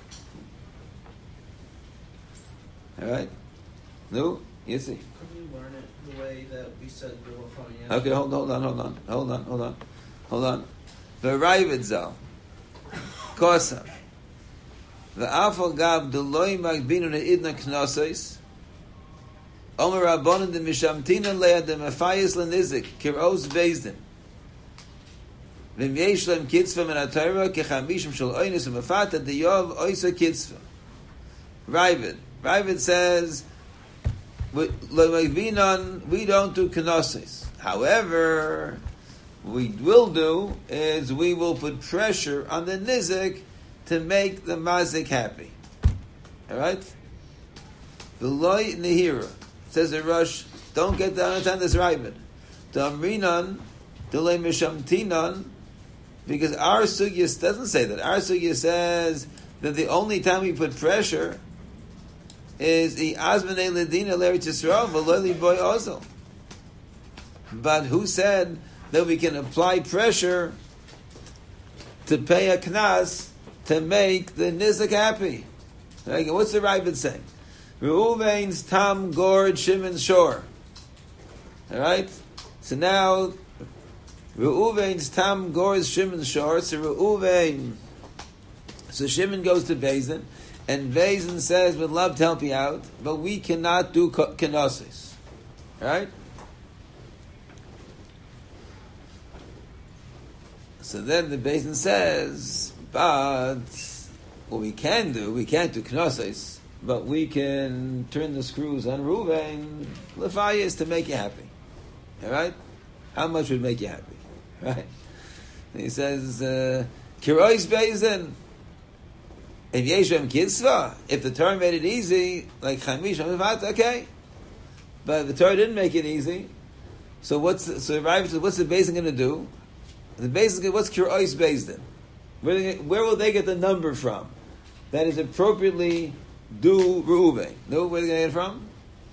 All right, no, you see. Could we learn it the way that we said the Rochani? Okay, hold, hold on, hold on, hold on, hold on, hold on. V'rayvet zal, kosav. V'afal gab deloy magbinu ne'idna knossos. Omer rabbanon de mishamtina le'ad de mefayis l'nizik kir'os Beis Din. V'im yesh lem kitzva min ha'torah kechamishim shel oinus u'mefata deyov oisa kitzva. Rayvet. Rayvet says, we we don't do knossos. However, what we will do is we will put pressure on the nizik to make the mazik happy. All right? The loy nehira says the Rush. Don't get down on this Rayvet. Damrinan delay mishamtinan, because our sugyas doesn't say that. Our sugyas says that the only time we put pressure is the Azmanei Ledina L'Eretz Yisrael V'Loli Boy Ozel. But who said that we can apply pressure to pay a knas to make the nizik happy? Okay, what's the Rayvet saying? Reuven's Tam Gord Shimon Shor. All right. So now Reuven's Tam Gord Shimon Shor. So Reuven. So Shimon goes to Beis Din. And Beis Din says, we'd love to help you out, but we cannot do kenosis. Right? So then the Beis Din says, but what we can do, we can't do kenosis, but we can turn the screws on Reuven, Lefayis, to make you happy. Alright? How much would make you happy? Right? And he says, uh, Kirois Beizin. If Yeshem Kitzvah, if the Torah made it easy, like Chamish, okay. But the Torah didn't make it easy. So what's the, so Rav says, what's the Beis going to do? The Beis, what's Kirois Beizin? Where, where will they get the number from? That is appropriately do Reuven. No, where are they going to get it from?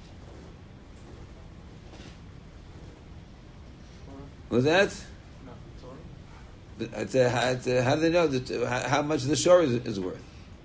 What's that? It's a, it's a, how do they know that, how, how much the shore is, is worth?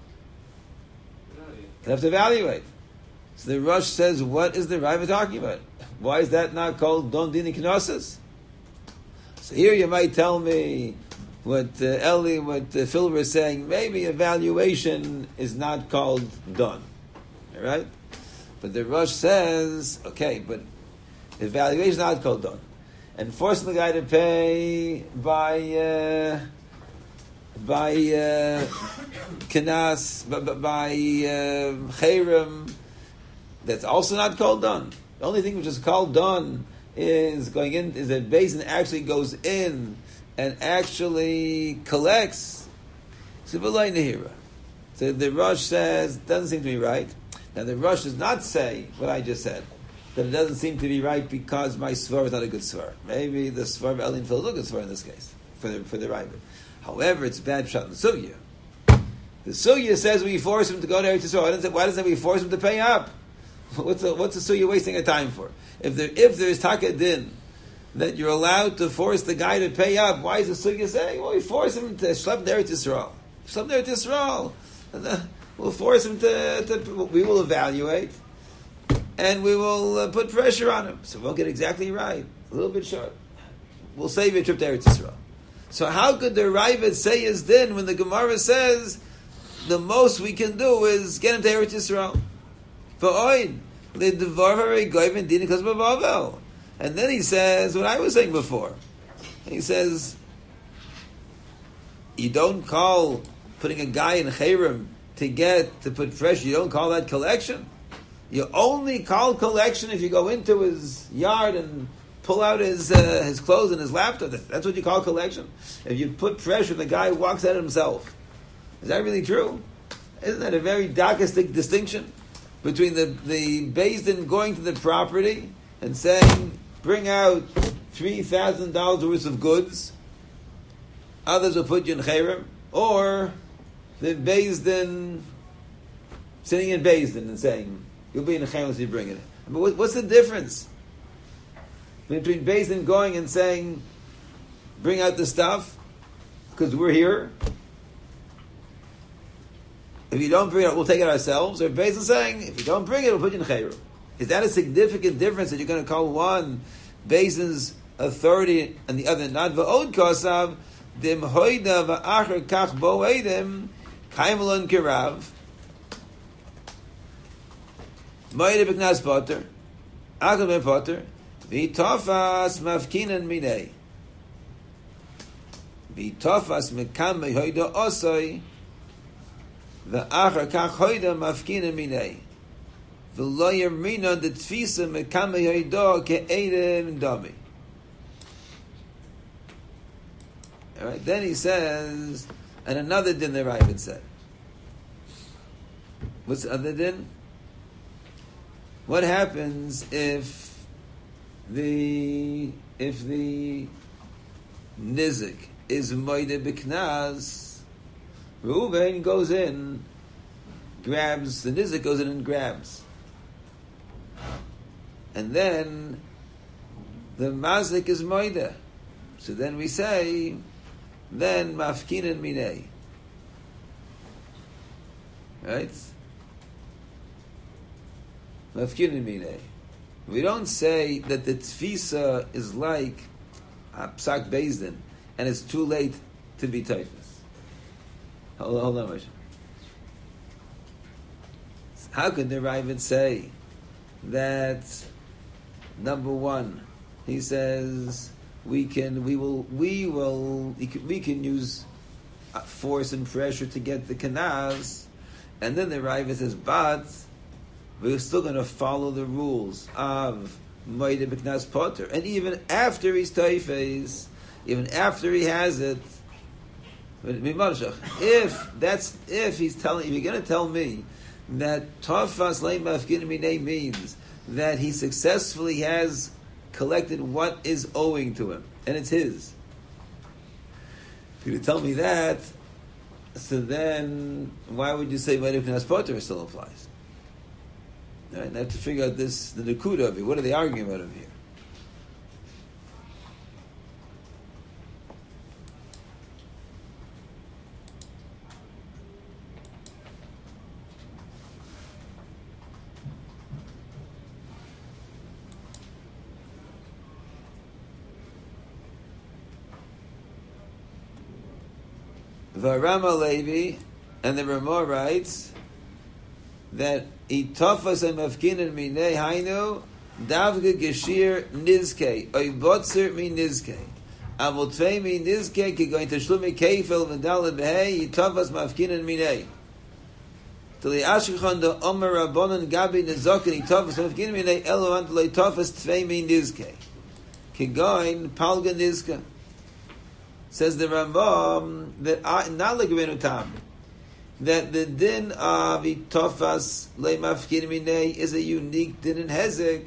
They have to evaluate. So the Rosh says, what is the Raiva talking about? Why is that not called Don Dini Knossos? So here you might tell me what uh, Eli, what uh, Phil was saying, maybe evaluation is not called Don. All right? But the Rosh says, okay, but evaluation is not called Don. And forcing the guy to pay by uh, by uh, Kenas, by, by uh, Cherem, that's also not called done. The only thing which is called done is going in, is that Basin actually goes in and actually collects. So the Rosh says, doesn't seem to be right. Now the Rosh does not say what I just said, that it doesn't seem to be right because my svar is not a good svar. Maybe the svar of Elin Phil is a good svar in this case, for the, for the Ravid. However, it's bad shot in the Sugya. The Sugya says we force him to go to Eretz Yisrael. Why doesn't we force him to pay up? What's the, what's the Sugya wasting a time for? If there if there is Taka Din that you're allowed to force the guy to pay up, why is the Sugya saying, well, we force him to schlep to Eretz Yisrael? Schlep to Eretz Yisrael. And, uh, we'll force him to, to, we will evaluate, and we will uh, put pressure on him. So we won't get exactly right. A little bit short. We'll save your trip to Eretz Yisrael. So how could the Ravid say his din when the Gemara says the most we can do is get him to Eretz Yisrael? And then he says what I was saying before. He says, you don't call putting a guy in Cherem to get, to put fresh, you don't call that collection. You only call collection if you go into his yard and pull out his uh, his clothes and his laptop. That's what you call collection. If you put pressure, the guy walks out himself. Is that really true? Isn't that a very darkistic distinction between the the Beis Din going to the property and saying, "Bring out three thousand dollars worth of goods"? Others will put you in Cherem, or the Beis Din sitting in Beis Din and saying, "You'll be in Cherem if you bring it." But what, what's the difference between Beis Din going and saying, bring out the stuff, because we're here? If you don't bring it, we'll take it ourselves. Or Beis Din saying, if you don't bring it, we'll put you in Chayru. Is that a significant difference that you're going to call one Beis Din's authority and the other not? V'od kosav, dim hoida v'acher kach bo edim, kaimelon kirav, moide b'knas potter, akal ben potter, v'tofas mafkinan minei. V'tofas mekam mehoida osoi, v'achar kach hoida mafkinan minei. V'lo yamrina de tfisa mekam mehoida ke'edem dami. All right, then he says, and another din the Ravid said. What's the other din? What happens if the if the nizik is moide b'knaz? Reuven goes in, grabs the nizik, goes in and grabs, and then the mazik is moide. So then we say, then mafkinan minei, right? Mafkinan minei. We don't say that the tfisa is like a psak Beis Din and it's too late to be typhus. Hold on, hold on, Moshe. How could the Ravid say that? Number one, he says we can, we will, we will, we can use force and pressure to get the kanaz, and then the Ravid says, but we're still going to follow the rules of Moide B'Knas Potter. And even after he's Taifes, even after he has it, if that's, if he's telling, if you're going to tell me that Tafas Leim Mafkin Minei means that he successfully has collected what is owing to him, and it's his. If you tell me that, so then why would you say Moed B'Knas Poter still applies? Right? And I have to figure out this, the Nakuda of it. What are they arguing about him here? Varama Levi, and the Ramah writes that itafas and mafkinin minei hainu davge geshir nizke oibotzer mi nizke avotvei mi nizke ki going to shlumi keifel v'dalad behei itafas mafkinin minei tali ashkhan the omer rabbanon gabi nizokin itafas mafkinin minei elo ant lo itafas tvei mi nizke ki going palga nizke. Says the Rambam that I, not like Rabbeinu Tam, that the din of itofas le'mafkin minei is a unique din in Hezek.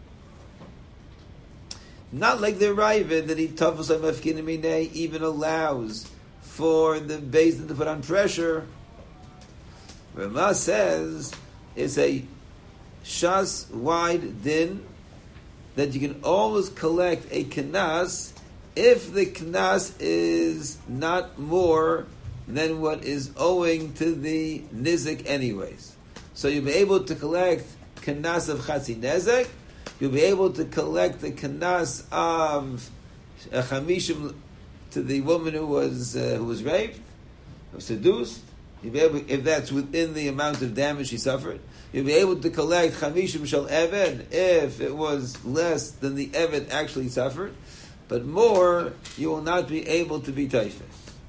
Not like the Ravid that itofas le'mafkin minei even allows for the basin to put on pressure. Ramah says it's a shas wide din that you can always collect a kanas if the knas is not more than what is owing to the nizik anyways. So you'll be able to collect knas of chatzi nezek, you'll be able to collect the knas of a chamishim to the woman who was uh, who was raped, or seduced. You'll be able, if that's within the amount of damage she suffered. You'll be able to collect chamishim shel eved if it was less than the eved actually suffered. But more, you will not be able to be taifes.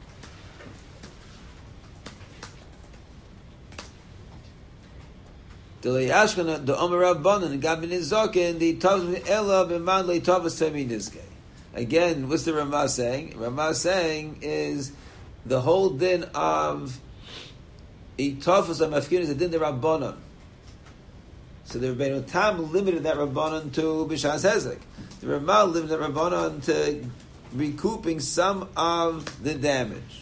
The Le'ashkan, the Omer Rabbanan, Gabin Izokin, the Tavz Ella, B'man Le'tavas Semi Nizke. Again, what's the Ramah saying? Ramah saying is the whole din of Itafas HaMafkin is a din the Rabbanan. So the Rabbeinu Tam limited that Rabbanan to B'Shas Hezek. The Ramah limited that Rabbanan to recouping some of the damage.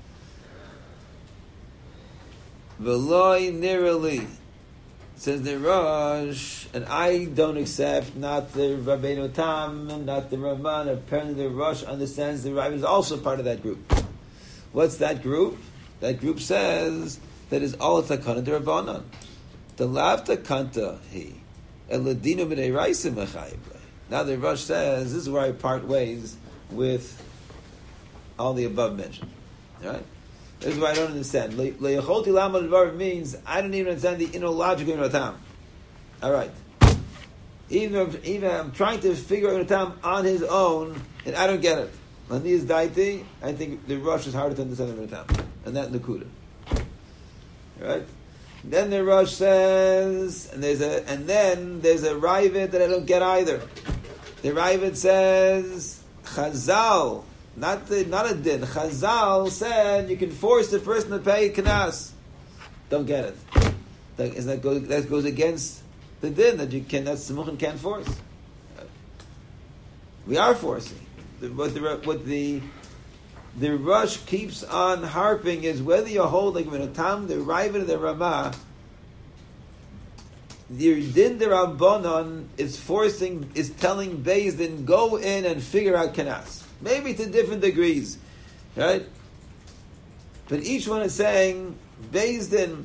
V'loi nirali, says the Rosh, and I don't accept not the Rabbeinu Tam and not the Ramah. Apparently the Rosh understands the Rabbi is also part of that group. What's that group? That group says that is all takana de Rabbanan. The lavta kanta he eladino b'nei raisim mechayim. Now the Rosh says this is where I part ways with all the above mentioned. All right, this is why I don't understand. Le'yacholti lamad dvar means I don't even understand the inner logic of Ratam. All right, even even I'm trying to figure out Ratam on his own, and I don't get it. On these daiti, I think the Rosh is harder to understand than Ratam, and that Nakuda. All right. Then the Rosh says, and there's a, and then there's a Ravid that I don't get either. The Ravid says Chazal, not the, not a din. Chazal said you can force the person to pay knas. Don't get it. That, is that, goes, that goes against the din that you can. That Simuchan can't force. We are forcing. The, what the what the The Rosh keeps on harping is whether you hold like Tam, the Ravid, the Ramah, the Din the Rabbanon is forcing, is telling Beis Din go in and figure out Kanas. Maybe to different degrees, right? But each one is saying Beis Din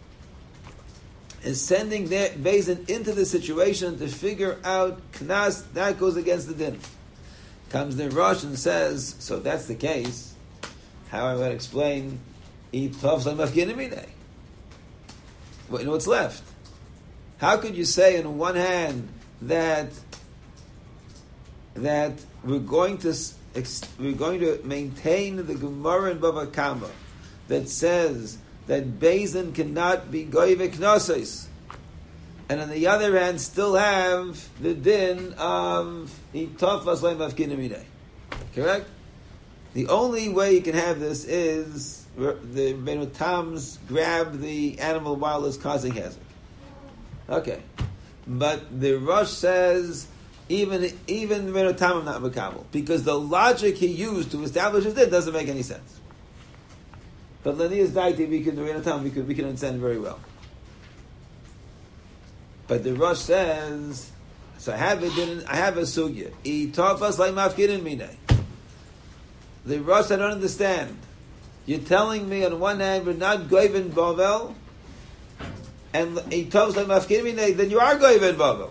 is sending their Beis Din into the situation to figure out Kanas. That goes against the Din. Comes the Rosh and says, so if that's the case, how am I going to explain eat tov mafkinimine? Well, you know what's left? How could you say on one hand that that we're going to we're going to maintain the Gemara in Bava Kama that says that Beis Din cannot be goyve knossos, and on the other hand, still have the din of itofas le'mafkinim minei. Correct? The only way you can have this is the Rebbeinu Tam's grab the animal while it's causing hazard. Okay. But the Rosh says, even even Rebbeinu Tam not makabel, because the logic he used to establish his din doesn't make any sense. But Lanias Daiti, we can, Rebbeinu Tam, we can, we can understand very well. But the Rosh says, so I have a din, I have a sugya. Itofas like mafkidin minei. The Rosh, I don't understand. You're telling me on one hand we're not goyven Bavel, and itofas like mafkidin minei, then you are goyven Bavel.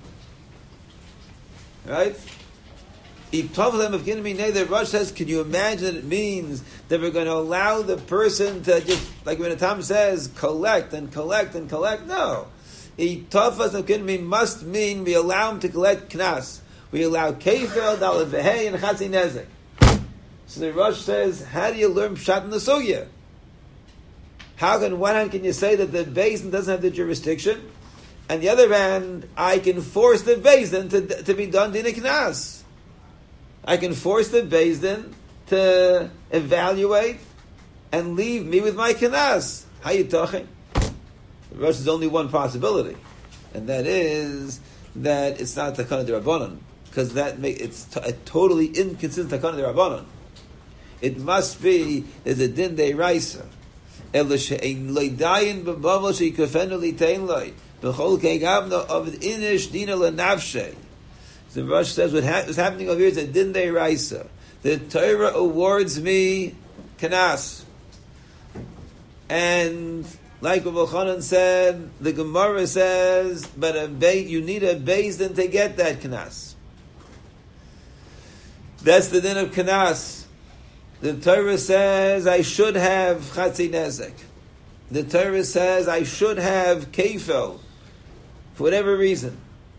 Right? Itofas like mafkidin minei, the Rosh says, can you imagine it means that we're going to allow the person to just, like when the Tam says, collect and collect and collect? No. Itofas mafkidin minei must mean we allow him to collect knas. We allow kefel, dalet v'hei, and chatzi nezek. So the Rosh says, how do you learn Pshat in the Sugya? How can, on one hand, can you say that the Beis doesn't have the jurisdiction? And the other hand, I can force the Beis to, to be done Din Knas. I can force the Beis to evaluate and leave me with my Knas. How you talking? The Rosh is only one possibility. And that is that it's not Takana D'Rabbanan. Because that make, it's t- a totally inconsistent Takana D'Rabbanan. It must be there's a din deiraisa. Ela she'ein leidayin b'bavel she'ikafenu litein loi b'chol ke'gavno of inish dina lenavshei. The Rosh says what ha- what's happening over here is a din deiraisa. The Torah awards me kanas, and like Rav Elchanan said, the Gemara says, but a be- you need a beis din to get that kanas. That's the din of kanas. The Torah says I should have chatzi nezek. The Torah says I should have kefel for whatever reason,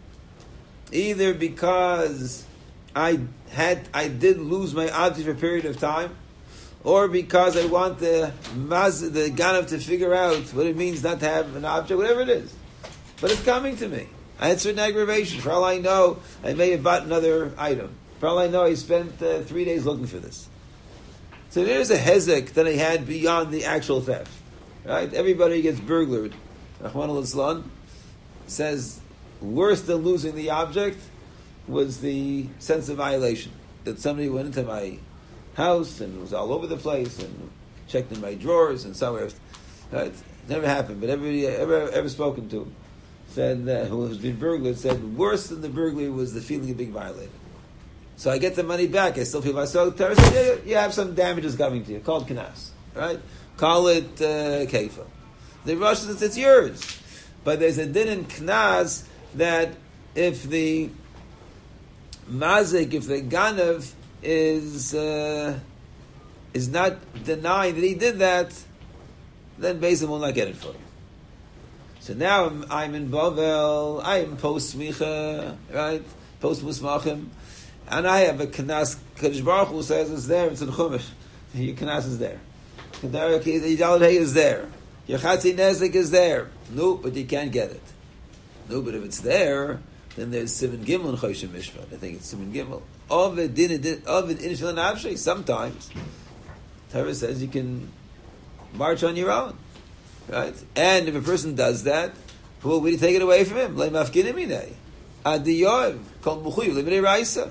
either because I had I did lose my object for a period of time, or because I want the maz the ganav to figure out what it means not to have an object, whatever it is. But it's coming to me. I had certain aggravation. For all I know, I may have bought another item. For all I know, I spent uh, three days looking for this. So there's a hezek that I had beyond the actual theft. Right? Everybody gets burglared. Rahman al-Islam says worse than losing the object was the sense of violation. That somebody went into my house and was all over the place and checked in my drawers and somewhere. Right? It never happened, but everybody ever ever spoken to said uh, who has been burglared said worse than the burglary was the feeling of being violated. So I get the money back. I still feel myself. Torah says, yeah, you have some damages coming to you. Call it kanas, right? Call it uh, kefil. The Rosh says it's yours, but there's a din in knas that if the mazik, if the ganav is uh, is not denying that he did that, then Beis will not get it for you. So now I'm, I'm in Bavel. I am post smicha, right? Post musmachim. And I have a kanas. Kadosh Baruch Hu says it's there. It's in Chumash. Your kanas is there. The Yidalad Hay is there. Your Chatzi Nezek is there. No, but you can't get it. No, but if it's there, then there's Siman Gimel and Choshen Mishpat. I think it's Siman Gimel. Ovid din Ovid inishal nafshay. Sometimes Torah says you can march on your own, right? And if a person does that, well, we take it away from him. Lei mafkinim minei adiyov kol muchuy limidei raisa.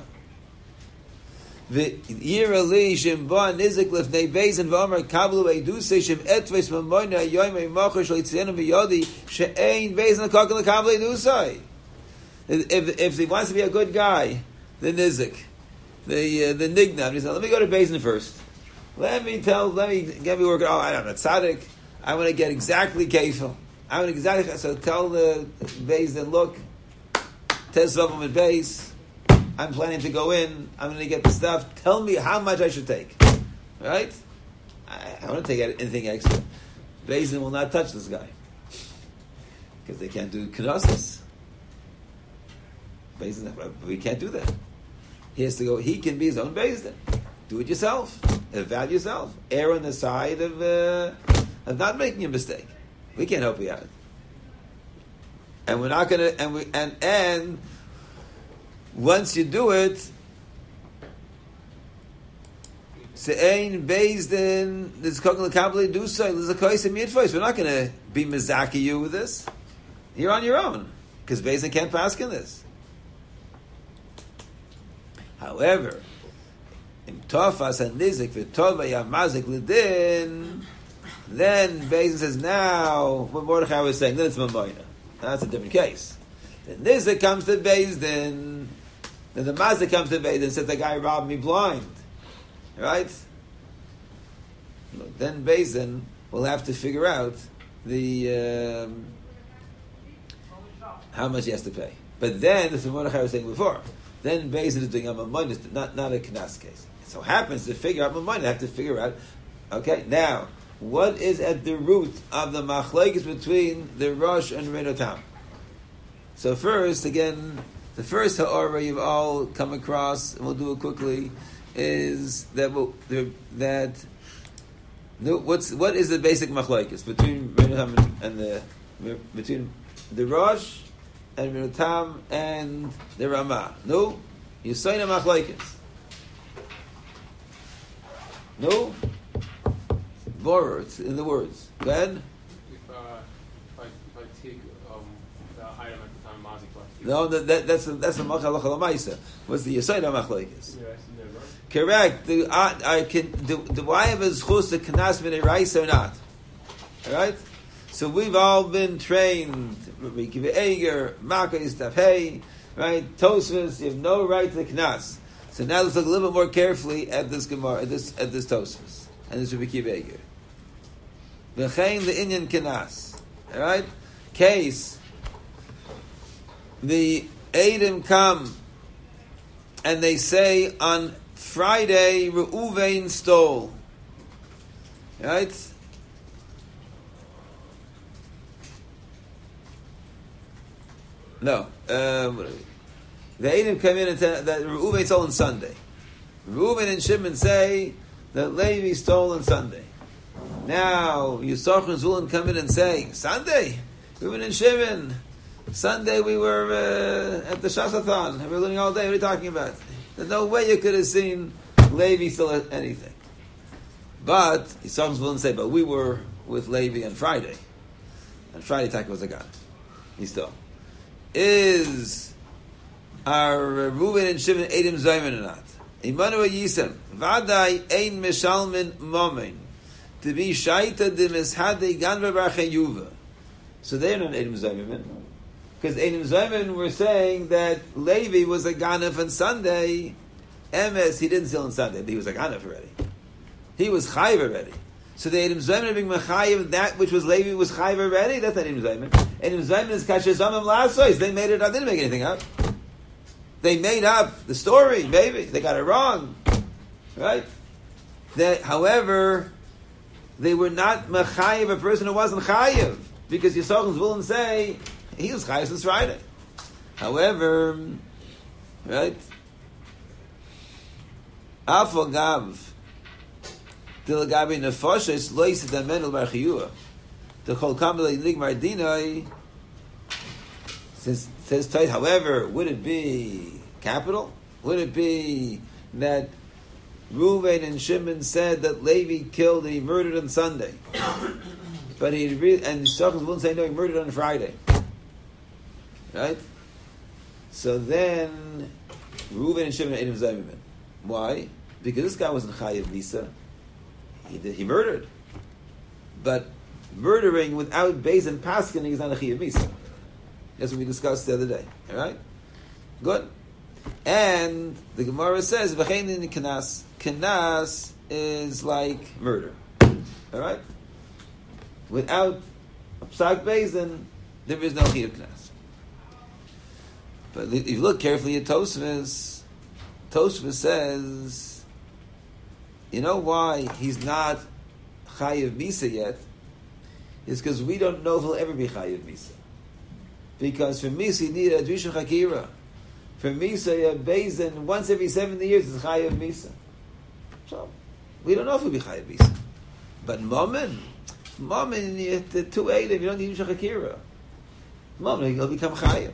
V'yirali shimba nizik lefnei beis and v'amar kablu eidusei shim etves mamoyna yoyim eimacher shal yitzenu v'yodi she'ein beis and kakal kablu eidusei. If if he wants to be a good guy, the nizik, the uh, the nignam, he said, let me go to Beis first. Let me tell, let me get me working. Oh, I don't know, tzaddik. I want to get exactly kefil. I want exactly. So tell the Beis then, look, test of them at Beis. I'm planning to go in. I'm going to get the stuff. Tell me how much I should take. Right? I, I want to take anything extra. Beis will not touch this guy because they can't do knesses. We can't do that. He has to go. He can be his own Beis Din. Do it yourself. Evaluate yourself. Err on the side of uh, of not making a mistake. We can't help you out. and we're not gonna, and we, and and once you do it, se'ein bezdin this koken lekabli do so. There's a koisem yitfos. We're not gonna be mizaki you with this. You're on your own because bezdin can't pass in this. However, im tofas and nizik v'tova yamazik l'din, then Bezdin says, now, what Mordechai was saying, then it's Mamoina. That's a different case. Then nizik comes to Bezdin, then the mazik comes to Bezdin and says, the guy robbed me blind. Right? Look, then Bezdin will have to figure out the um, how much he has to pay. But then, this is what Mordechai was saying before, then Bezdin is doing a Mamoina, not, not a Knas case. It so happens to figure out Mamoina, they have to figure out, okay, now, what is at the root of the machlokes between the Rosh and Reno Tam? So first, again, the first ha'ara you've all come across, and we'll do it quickly, is that we'll, that no, what's what is the basic machlokes between Reno Tam and the between the Rosh and Reno Tam and the Ramah? No, you say the machlokes. No. Words in the words. Go ahead. If, uh, if, I, if I take um, the item at the time Mazik left. No, that, that, that's a, that's a machalacha lamaisa. What's the yesod machlokes? Correct. The, I, I can. Do, do I have a zchus to kanas min rice or not? All right. So we've all been trained. We give Eger, Makos, Tafhei, right? Tosfos. You have no right to knas. So now let's look a little bit more carefully at this Gemara, at this at this Tosfos, and this would be Kiv Eger. V'chein the inyan kenas, all right? Case, the Eidim come and they say on Friday Reuven stole, right? No, um, the Eidim come in and tell that Reuven stole on Sunday. Reuven and Shimon say that Levi stole on Sunday. Now, Yisachar and Zulun come in and say, Sunday? Reuven and Shimon, Sunday we were uh, at the Shasathon, we were learning all day, what are you talking about? There's no way you could have seen Levi still at anything. But, Yisachar and Zulun say, but we were with Levi on Friday. And Friday Taka was a god. He stole. Is our Reuven and Shimon Eidim Zayman or not? Imanu Yisem, Vadai Ein Mishalmin Momen. To be shaita de mishade ganva barchayuva. So they're not Eidim Zayman. Because Eidim Zayman were saying that Levi was a ganef on Sunday. Emes, he didn't steal on Sunday, but he was a ganef already. He was chayiv already. So the Eidim Zayman are being mechayiv that which was Levi was chayiv already. That's not Eidim Zayman. Eidim Zayman is kashazamim lasois. They made it up. They didn't make anything up. They made up the story. Maybe they got it wrong, right? That, however, they were not mechayiv a person who wasn't chayiv, because Yisachar will say he was chayiv since Friday. However, right? Afagav tilagabi nefoshes lois damen el barchiyua the chol kamel ligmar dinai. Since says tight, however, would it be capital? Would it be that Reuven and Shimon said that Levi killed and he murdered on Sunday, but he re- and Yisachar wouldn't say no, he murdered on Friday, right? So then Reuven and Shimon ate him zayimim. Why? Because this guy wasn't chayiv misa. He did, he murdered, but murdering without beis and paskening is not a chayiv misa. That's what we discussed the other day. All right, good. And the Gemara says, "V'chein in kenas." Kenas is like murder. All right. Without a psak beis, there is no chiyuv kenas. But if you look carefully at Tosfos, Tosfos says, you know why he's not chayiv misa yet? Is because we don't know if he'll ever be chayiv misa. Because for misa you need a drisha chakira. For misa, a bezin once every seventy years is chayiv misa. So we don't know if he'll be chayiv misa. But momen, momen, the two eidim, you don't need drisha chakira. moment he'll become chayiv.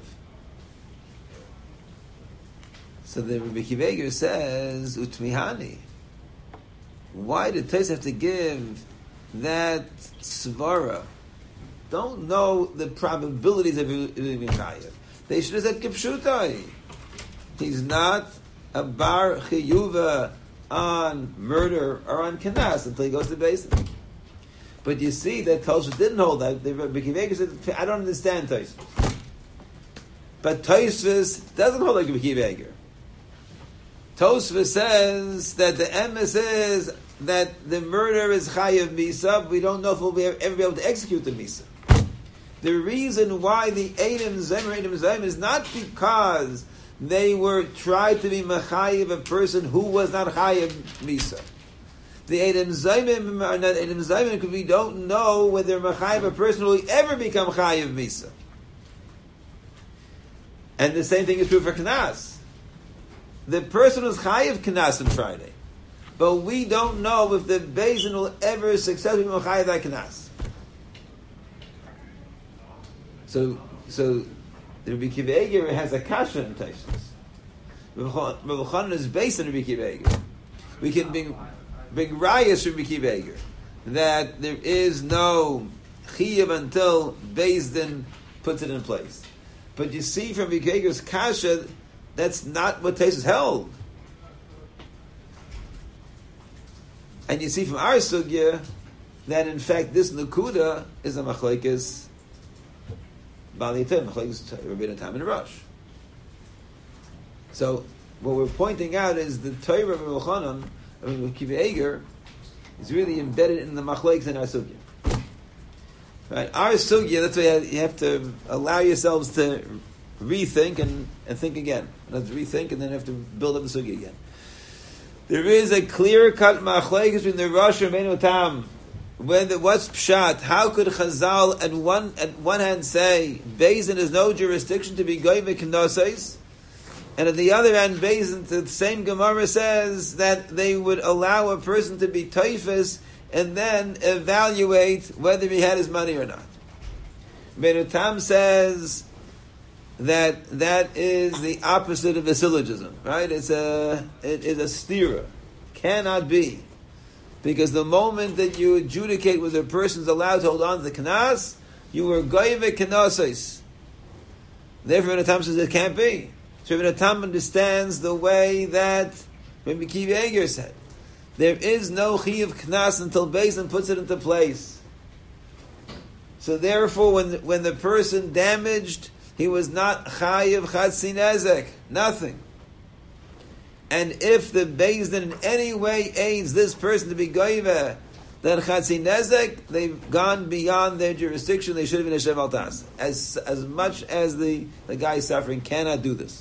So the Rabbi Akiva Eiger says, Utmihani. Why did Tais have to give that svara? Don't know the probabilities of being chayiv. They should have said kipshutai. He's not a bar chiyuva on murder or on kanas until he goes to Beis. But you see that Tosfos didn't hold that. The Rabbi Akiva Eiger said, I don't understand Tosfos. But Tosfos doesn't hold like Rabbi Akiva Eiger. Tosfos says that the emes is that the murder is chayav misa. We don't know if we'll be ever be able to execute the misa. The reason why the Eidim Zayim Eidim Zayim is not because they were tried to be mechayiv a person who was not chayav misa. The Eidim Zayim are not Eidim Zayim because we don't know whether mechayiv a person will ever become chayav misa. And the same thing is true for Knas. The person was chayiv Knas on Friday, but we don't know if the Beis Din will ever successfully be mechayiv that Knas. So, so the Rabbi Akiva Eiger has a kasha in Tosfos. Rabbi Chanan is based on Rabbi Akiva Eiger. We can bring bring rayas from Rabbi Akiva Eiger that there is no chiyuv until Beis Din puts it in place. But you see from Rabbi Akiva Eiger's kasha, that's not what Tosfos held. And you see from our sugya that in fact this nakuda is a machlekes Bali Yitim, machlekes Rabbeinu Tam and Rosh. So what we're pointing out is the Torah of Rabbi Chanan, I mean Akiva Eiger, is really embedded in the machlekes in our sugya. Right, our sugya. That's why you have to allow yourselves to rethink and, and think again. And have to rethink and then have to build up the sugya again. There is a clear-cut machlekes between the Rosh and Rabbeinu Tam. When the, what's pshat? How could Chazal at one at one hand say Beis Din has no jurisdiction to be goy v'knosais, and at the other hand, Beis Din, the same Gemara says that they would allow a person to be toifus and then evaluate whether he had his money or not. Rabbeinu Tam says that that is the opposite of a syllogism, right? It's a it is a stira, cannot be. Because the moment that you adjudicate whether a person is allowed to hold on to the kanas, you were goyve kanasos. Therefore, Rabbeinu Tam says it can't be. So Rabbeinu Tam understands the way that Rabbi Akiva Eiger said. There is no chiyuv knas until Beis Din puts it into place. So therefore, when the, when the person damaged, he was not chayiv chatzi nezek, nothing. And if the Beis Din in any way aids this person to be goyve, then chatzi nezek, they've gone beyond their jurisdiction. They should have been a shev al tas. As as much as the the guy suffering cannot do this.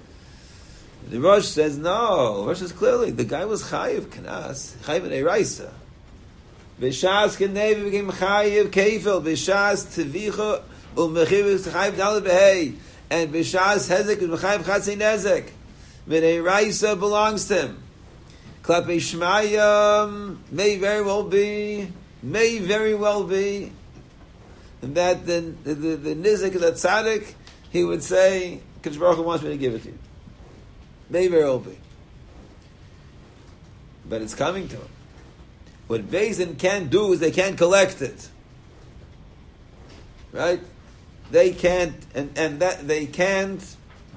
The Rosh says no. The Rosh says clearly the guy was chayiv kanas, chayiv eiraisa. B'shas kenevi became chayiv kefil. B'shas tevicha u'mechiv chayiv dalad behei. And b'shas hezek is chayiv chatzi nezek. V'nei Raisa belongs to him. Klapei Shmayim may very well be, may very well be, and that the the, the, the nizik is a tzaddik, he would say, Kadosh Baruch Hu wants me to give it to you. May very well be. But it's coming to him. What Beis Din can't do is they can't collect it. Right? They can't, and, and that they can't,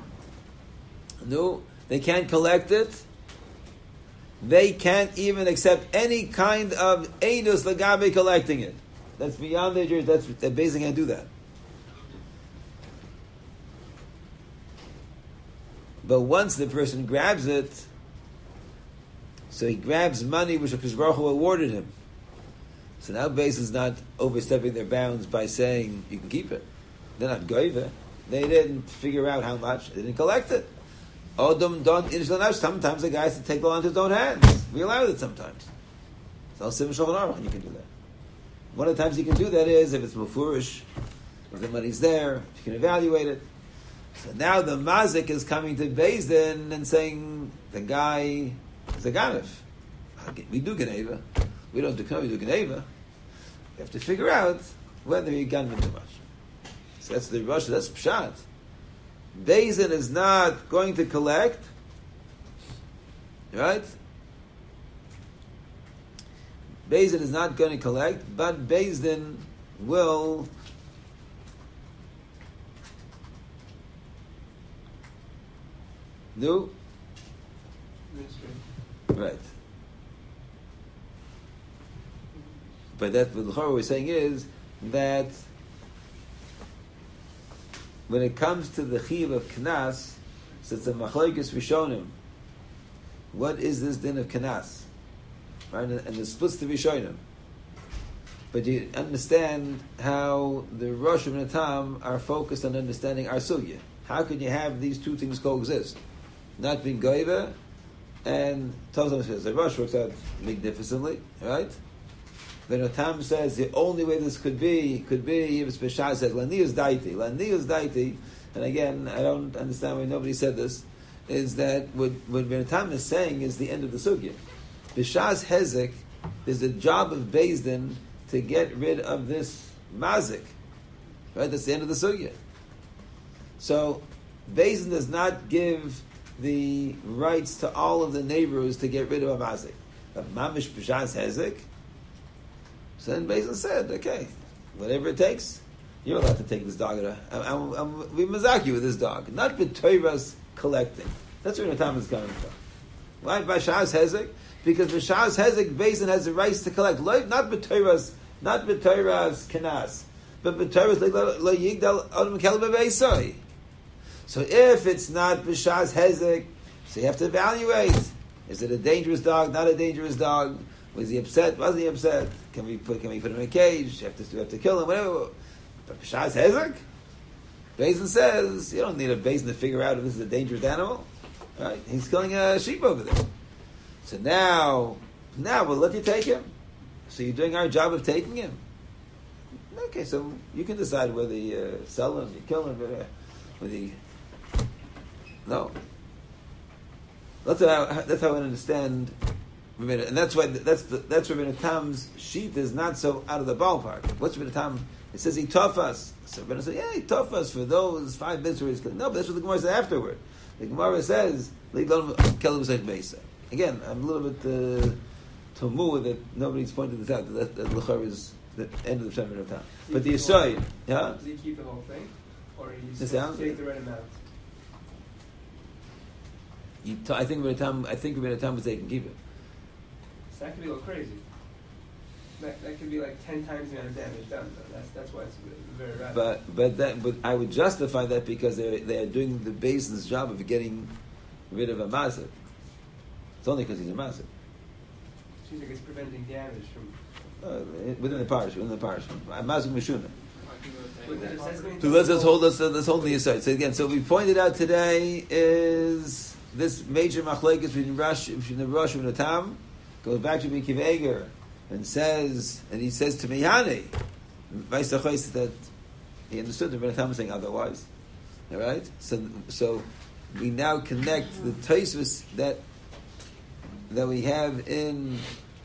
no, they can't collect it. They can't even accept any kind of edus lagabe collecting it. That's beyond their jurisdiction. That's, they basically can't do that. But once the person grabs it, so he grabs money which Hakadosh Baruch Hu awarded him. So now Beis is not overstepping their bounds by saying you can keep it. They're not goyve. They didn't figure out how much. They didn't collect it. Odom don't. Sometimes the guy has to take the law into his own hands. We allow it sometimes. So Sim Shulchan Aruch, you can do that. One of the times you can do that is if it's mufurish, if the money's there, if you can evaluate it. So now the mazik is coming to Beis Din and saying the guy is a ganef. We do geneva. We don't do we do geneva. We have to figure out whether he ganef too much. So that's the Rosh, that's Pshat. Beis Din is not going to collect, right? Beis Din is not going to collect, but Beis Din will do right. But that what the we're saying is that when it comes to the chiv of knas, so it's a machlokes rishonim. What is this din of knas? Right, and it splits the rishonim. But you understand how the Rosh and the Tam are focused on understanding our sugya. How can you have these two things coexist? Not being goiva and Tozam says the Rosh works out magnificently, right? Then the Tam says the only way this could be could be if it's Bishas says Laniyas Daiti. Laniyas Daiti, and again I don't understand why nobody said this, is that what what the Tam is saying is the end of the sugya. Bishas Hezek is the job of Beis Din to get rid of this mazik. Right? That's the end of the sugya. So Beis Din does not give the rights to all of the neighbors to get rid of a mazik. But Mamish Bishas Hezek, so then Beis Din said, okay, whatever it takes, you're allowed to take this dog. I'm, I'm, I'm, we mazaki with this dog. Not b'toivas collecting. That's where the time is coming from. Why Bishas Hezek? Because B'Shas Hezek Beis Din has the rights to collect. Not b'toiras, not b'toiras kenas, but b'toiras lo yigdal adam kelb be'isai. So if it's not B'Shas Hezek, so you have to evaluate: is it a dangerous dog? Not a dangerous dog? Was he upset? Wasn't he upset? Can we put Can we put him in a cage? You have to we have to kill him. Whatever. But B'Shas Hezek, Beis Din says you don't need a Beis Din to figure out if this is a dangerous animal. Right? He's killing a sheep over there. So now, now we'll let you take him. So you're doing our job of taking him. Okay, so you can decide whether you uh, sell him, you kill him, whether, whether you... No. That's how, that's how I understand Rabbeinu, and that's why that's the, that's Rabbeinu Tam's sheet is not so out of the ballpark. What's Rabbeinu Tam? It says he tough us. So Rabbeinu said, yeah, he tough us for those five minutes where he's killing. No, but that's what the Gemara said afterward. The Gemara says, again, I'm a little bit uh, tamu that nobody's pointed this out. That, that Lachar is the end of the Shem of time. But the Yisrael, yeah? Does he keep the whole thing? Or he This just sounds- take the right amount? You t- I think Rabbeinu Tam, I think Rabbeinu Tam would say he can keep it. So that could be a little crazy. That, that could be like ten times the amount of damage done. Though. That's that's why it's very radical. But but that but I would justify that because they they are doing the Beis Din's job of getting rid of a mazik. It's only because he's a mazik. Seems like it's preventing damage from. Uh, within the parish, within the parish, a mazik mishuna. But then it says going So let's, let's hold us let's hold the aside. So again, so we pointed out today is this major machlekes between Rosh between the Rosh and the Tam goes back to Rabbi Eger and says and he says to Miyani, that he understood the Rabbi Tam was saying otherwise. All right, so so we now connect the Tosfos that that we have in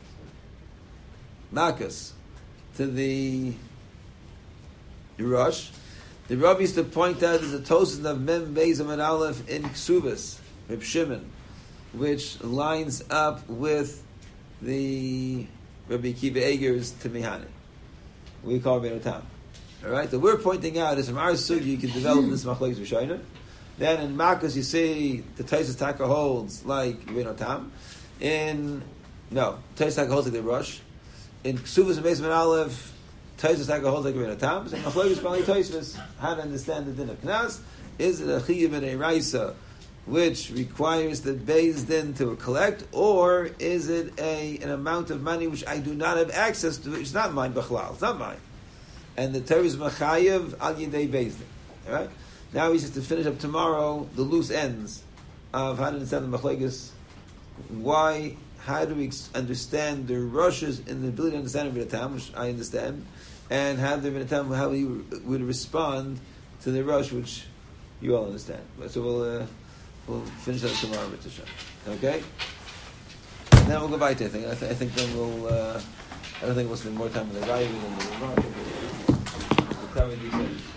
Makkos to the The Rosh. The Rav used to point out there's a Tosfos of Mem Beis and Aleph in Ksubas, Reb Shimon, which lines up with the Rabbi Kiva Eger's Timihani. We call Rabbeinu Tam. All right, so we're pointing out is from our sugi you can develop this machlokes Rishonim. Then in Makkos you see the Tosfos Taka holds like Rabbeinu Tam. In no Tosfos Taka holds like the Rosh. In Ksubas and Beis and Aleph. Tosfos Taka holds like Rabbeinu Tam. So machlokes probably Tosfos how to understand the din of Knas. Is it a chiyuv and a raisa, which requires the Beis Din to collect, or is it a an amount of money which I do not have access to? It's not mine, b'chlal. It's not mine. And the Torah is machayev al yidei Beis Din. All right. Now he says to finish up tomorrow the loose ends of how to understand the machlokes. Why? How do we understand the rushes in the ability to understand Rabbeinu Tam, which I understand, and how the Rabbeinu Tam how he would respond to the rush, which you all understand. So we'll uh, we'll finish that tomorrow with Tisha. Okay. And then we'll go back to I think. I, th- I think then we'll. Uh, I don't think we'll spend more time with the Ravi than the Rav.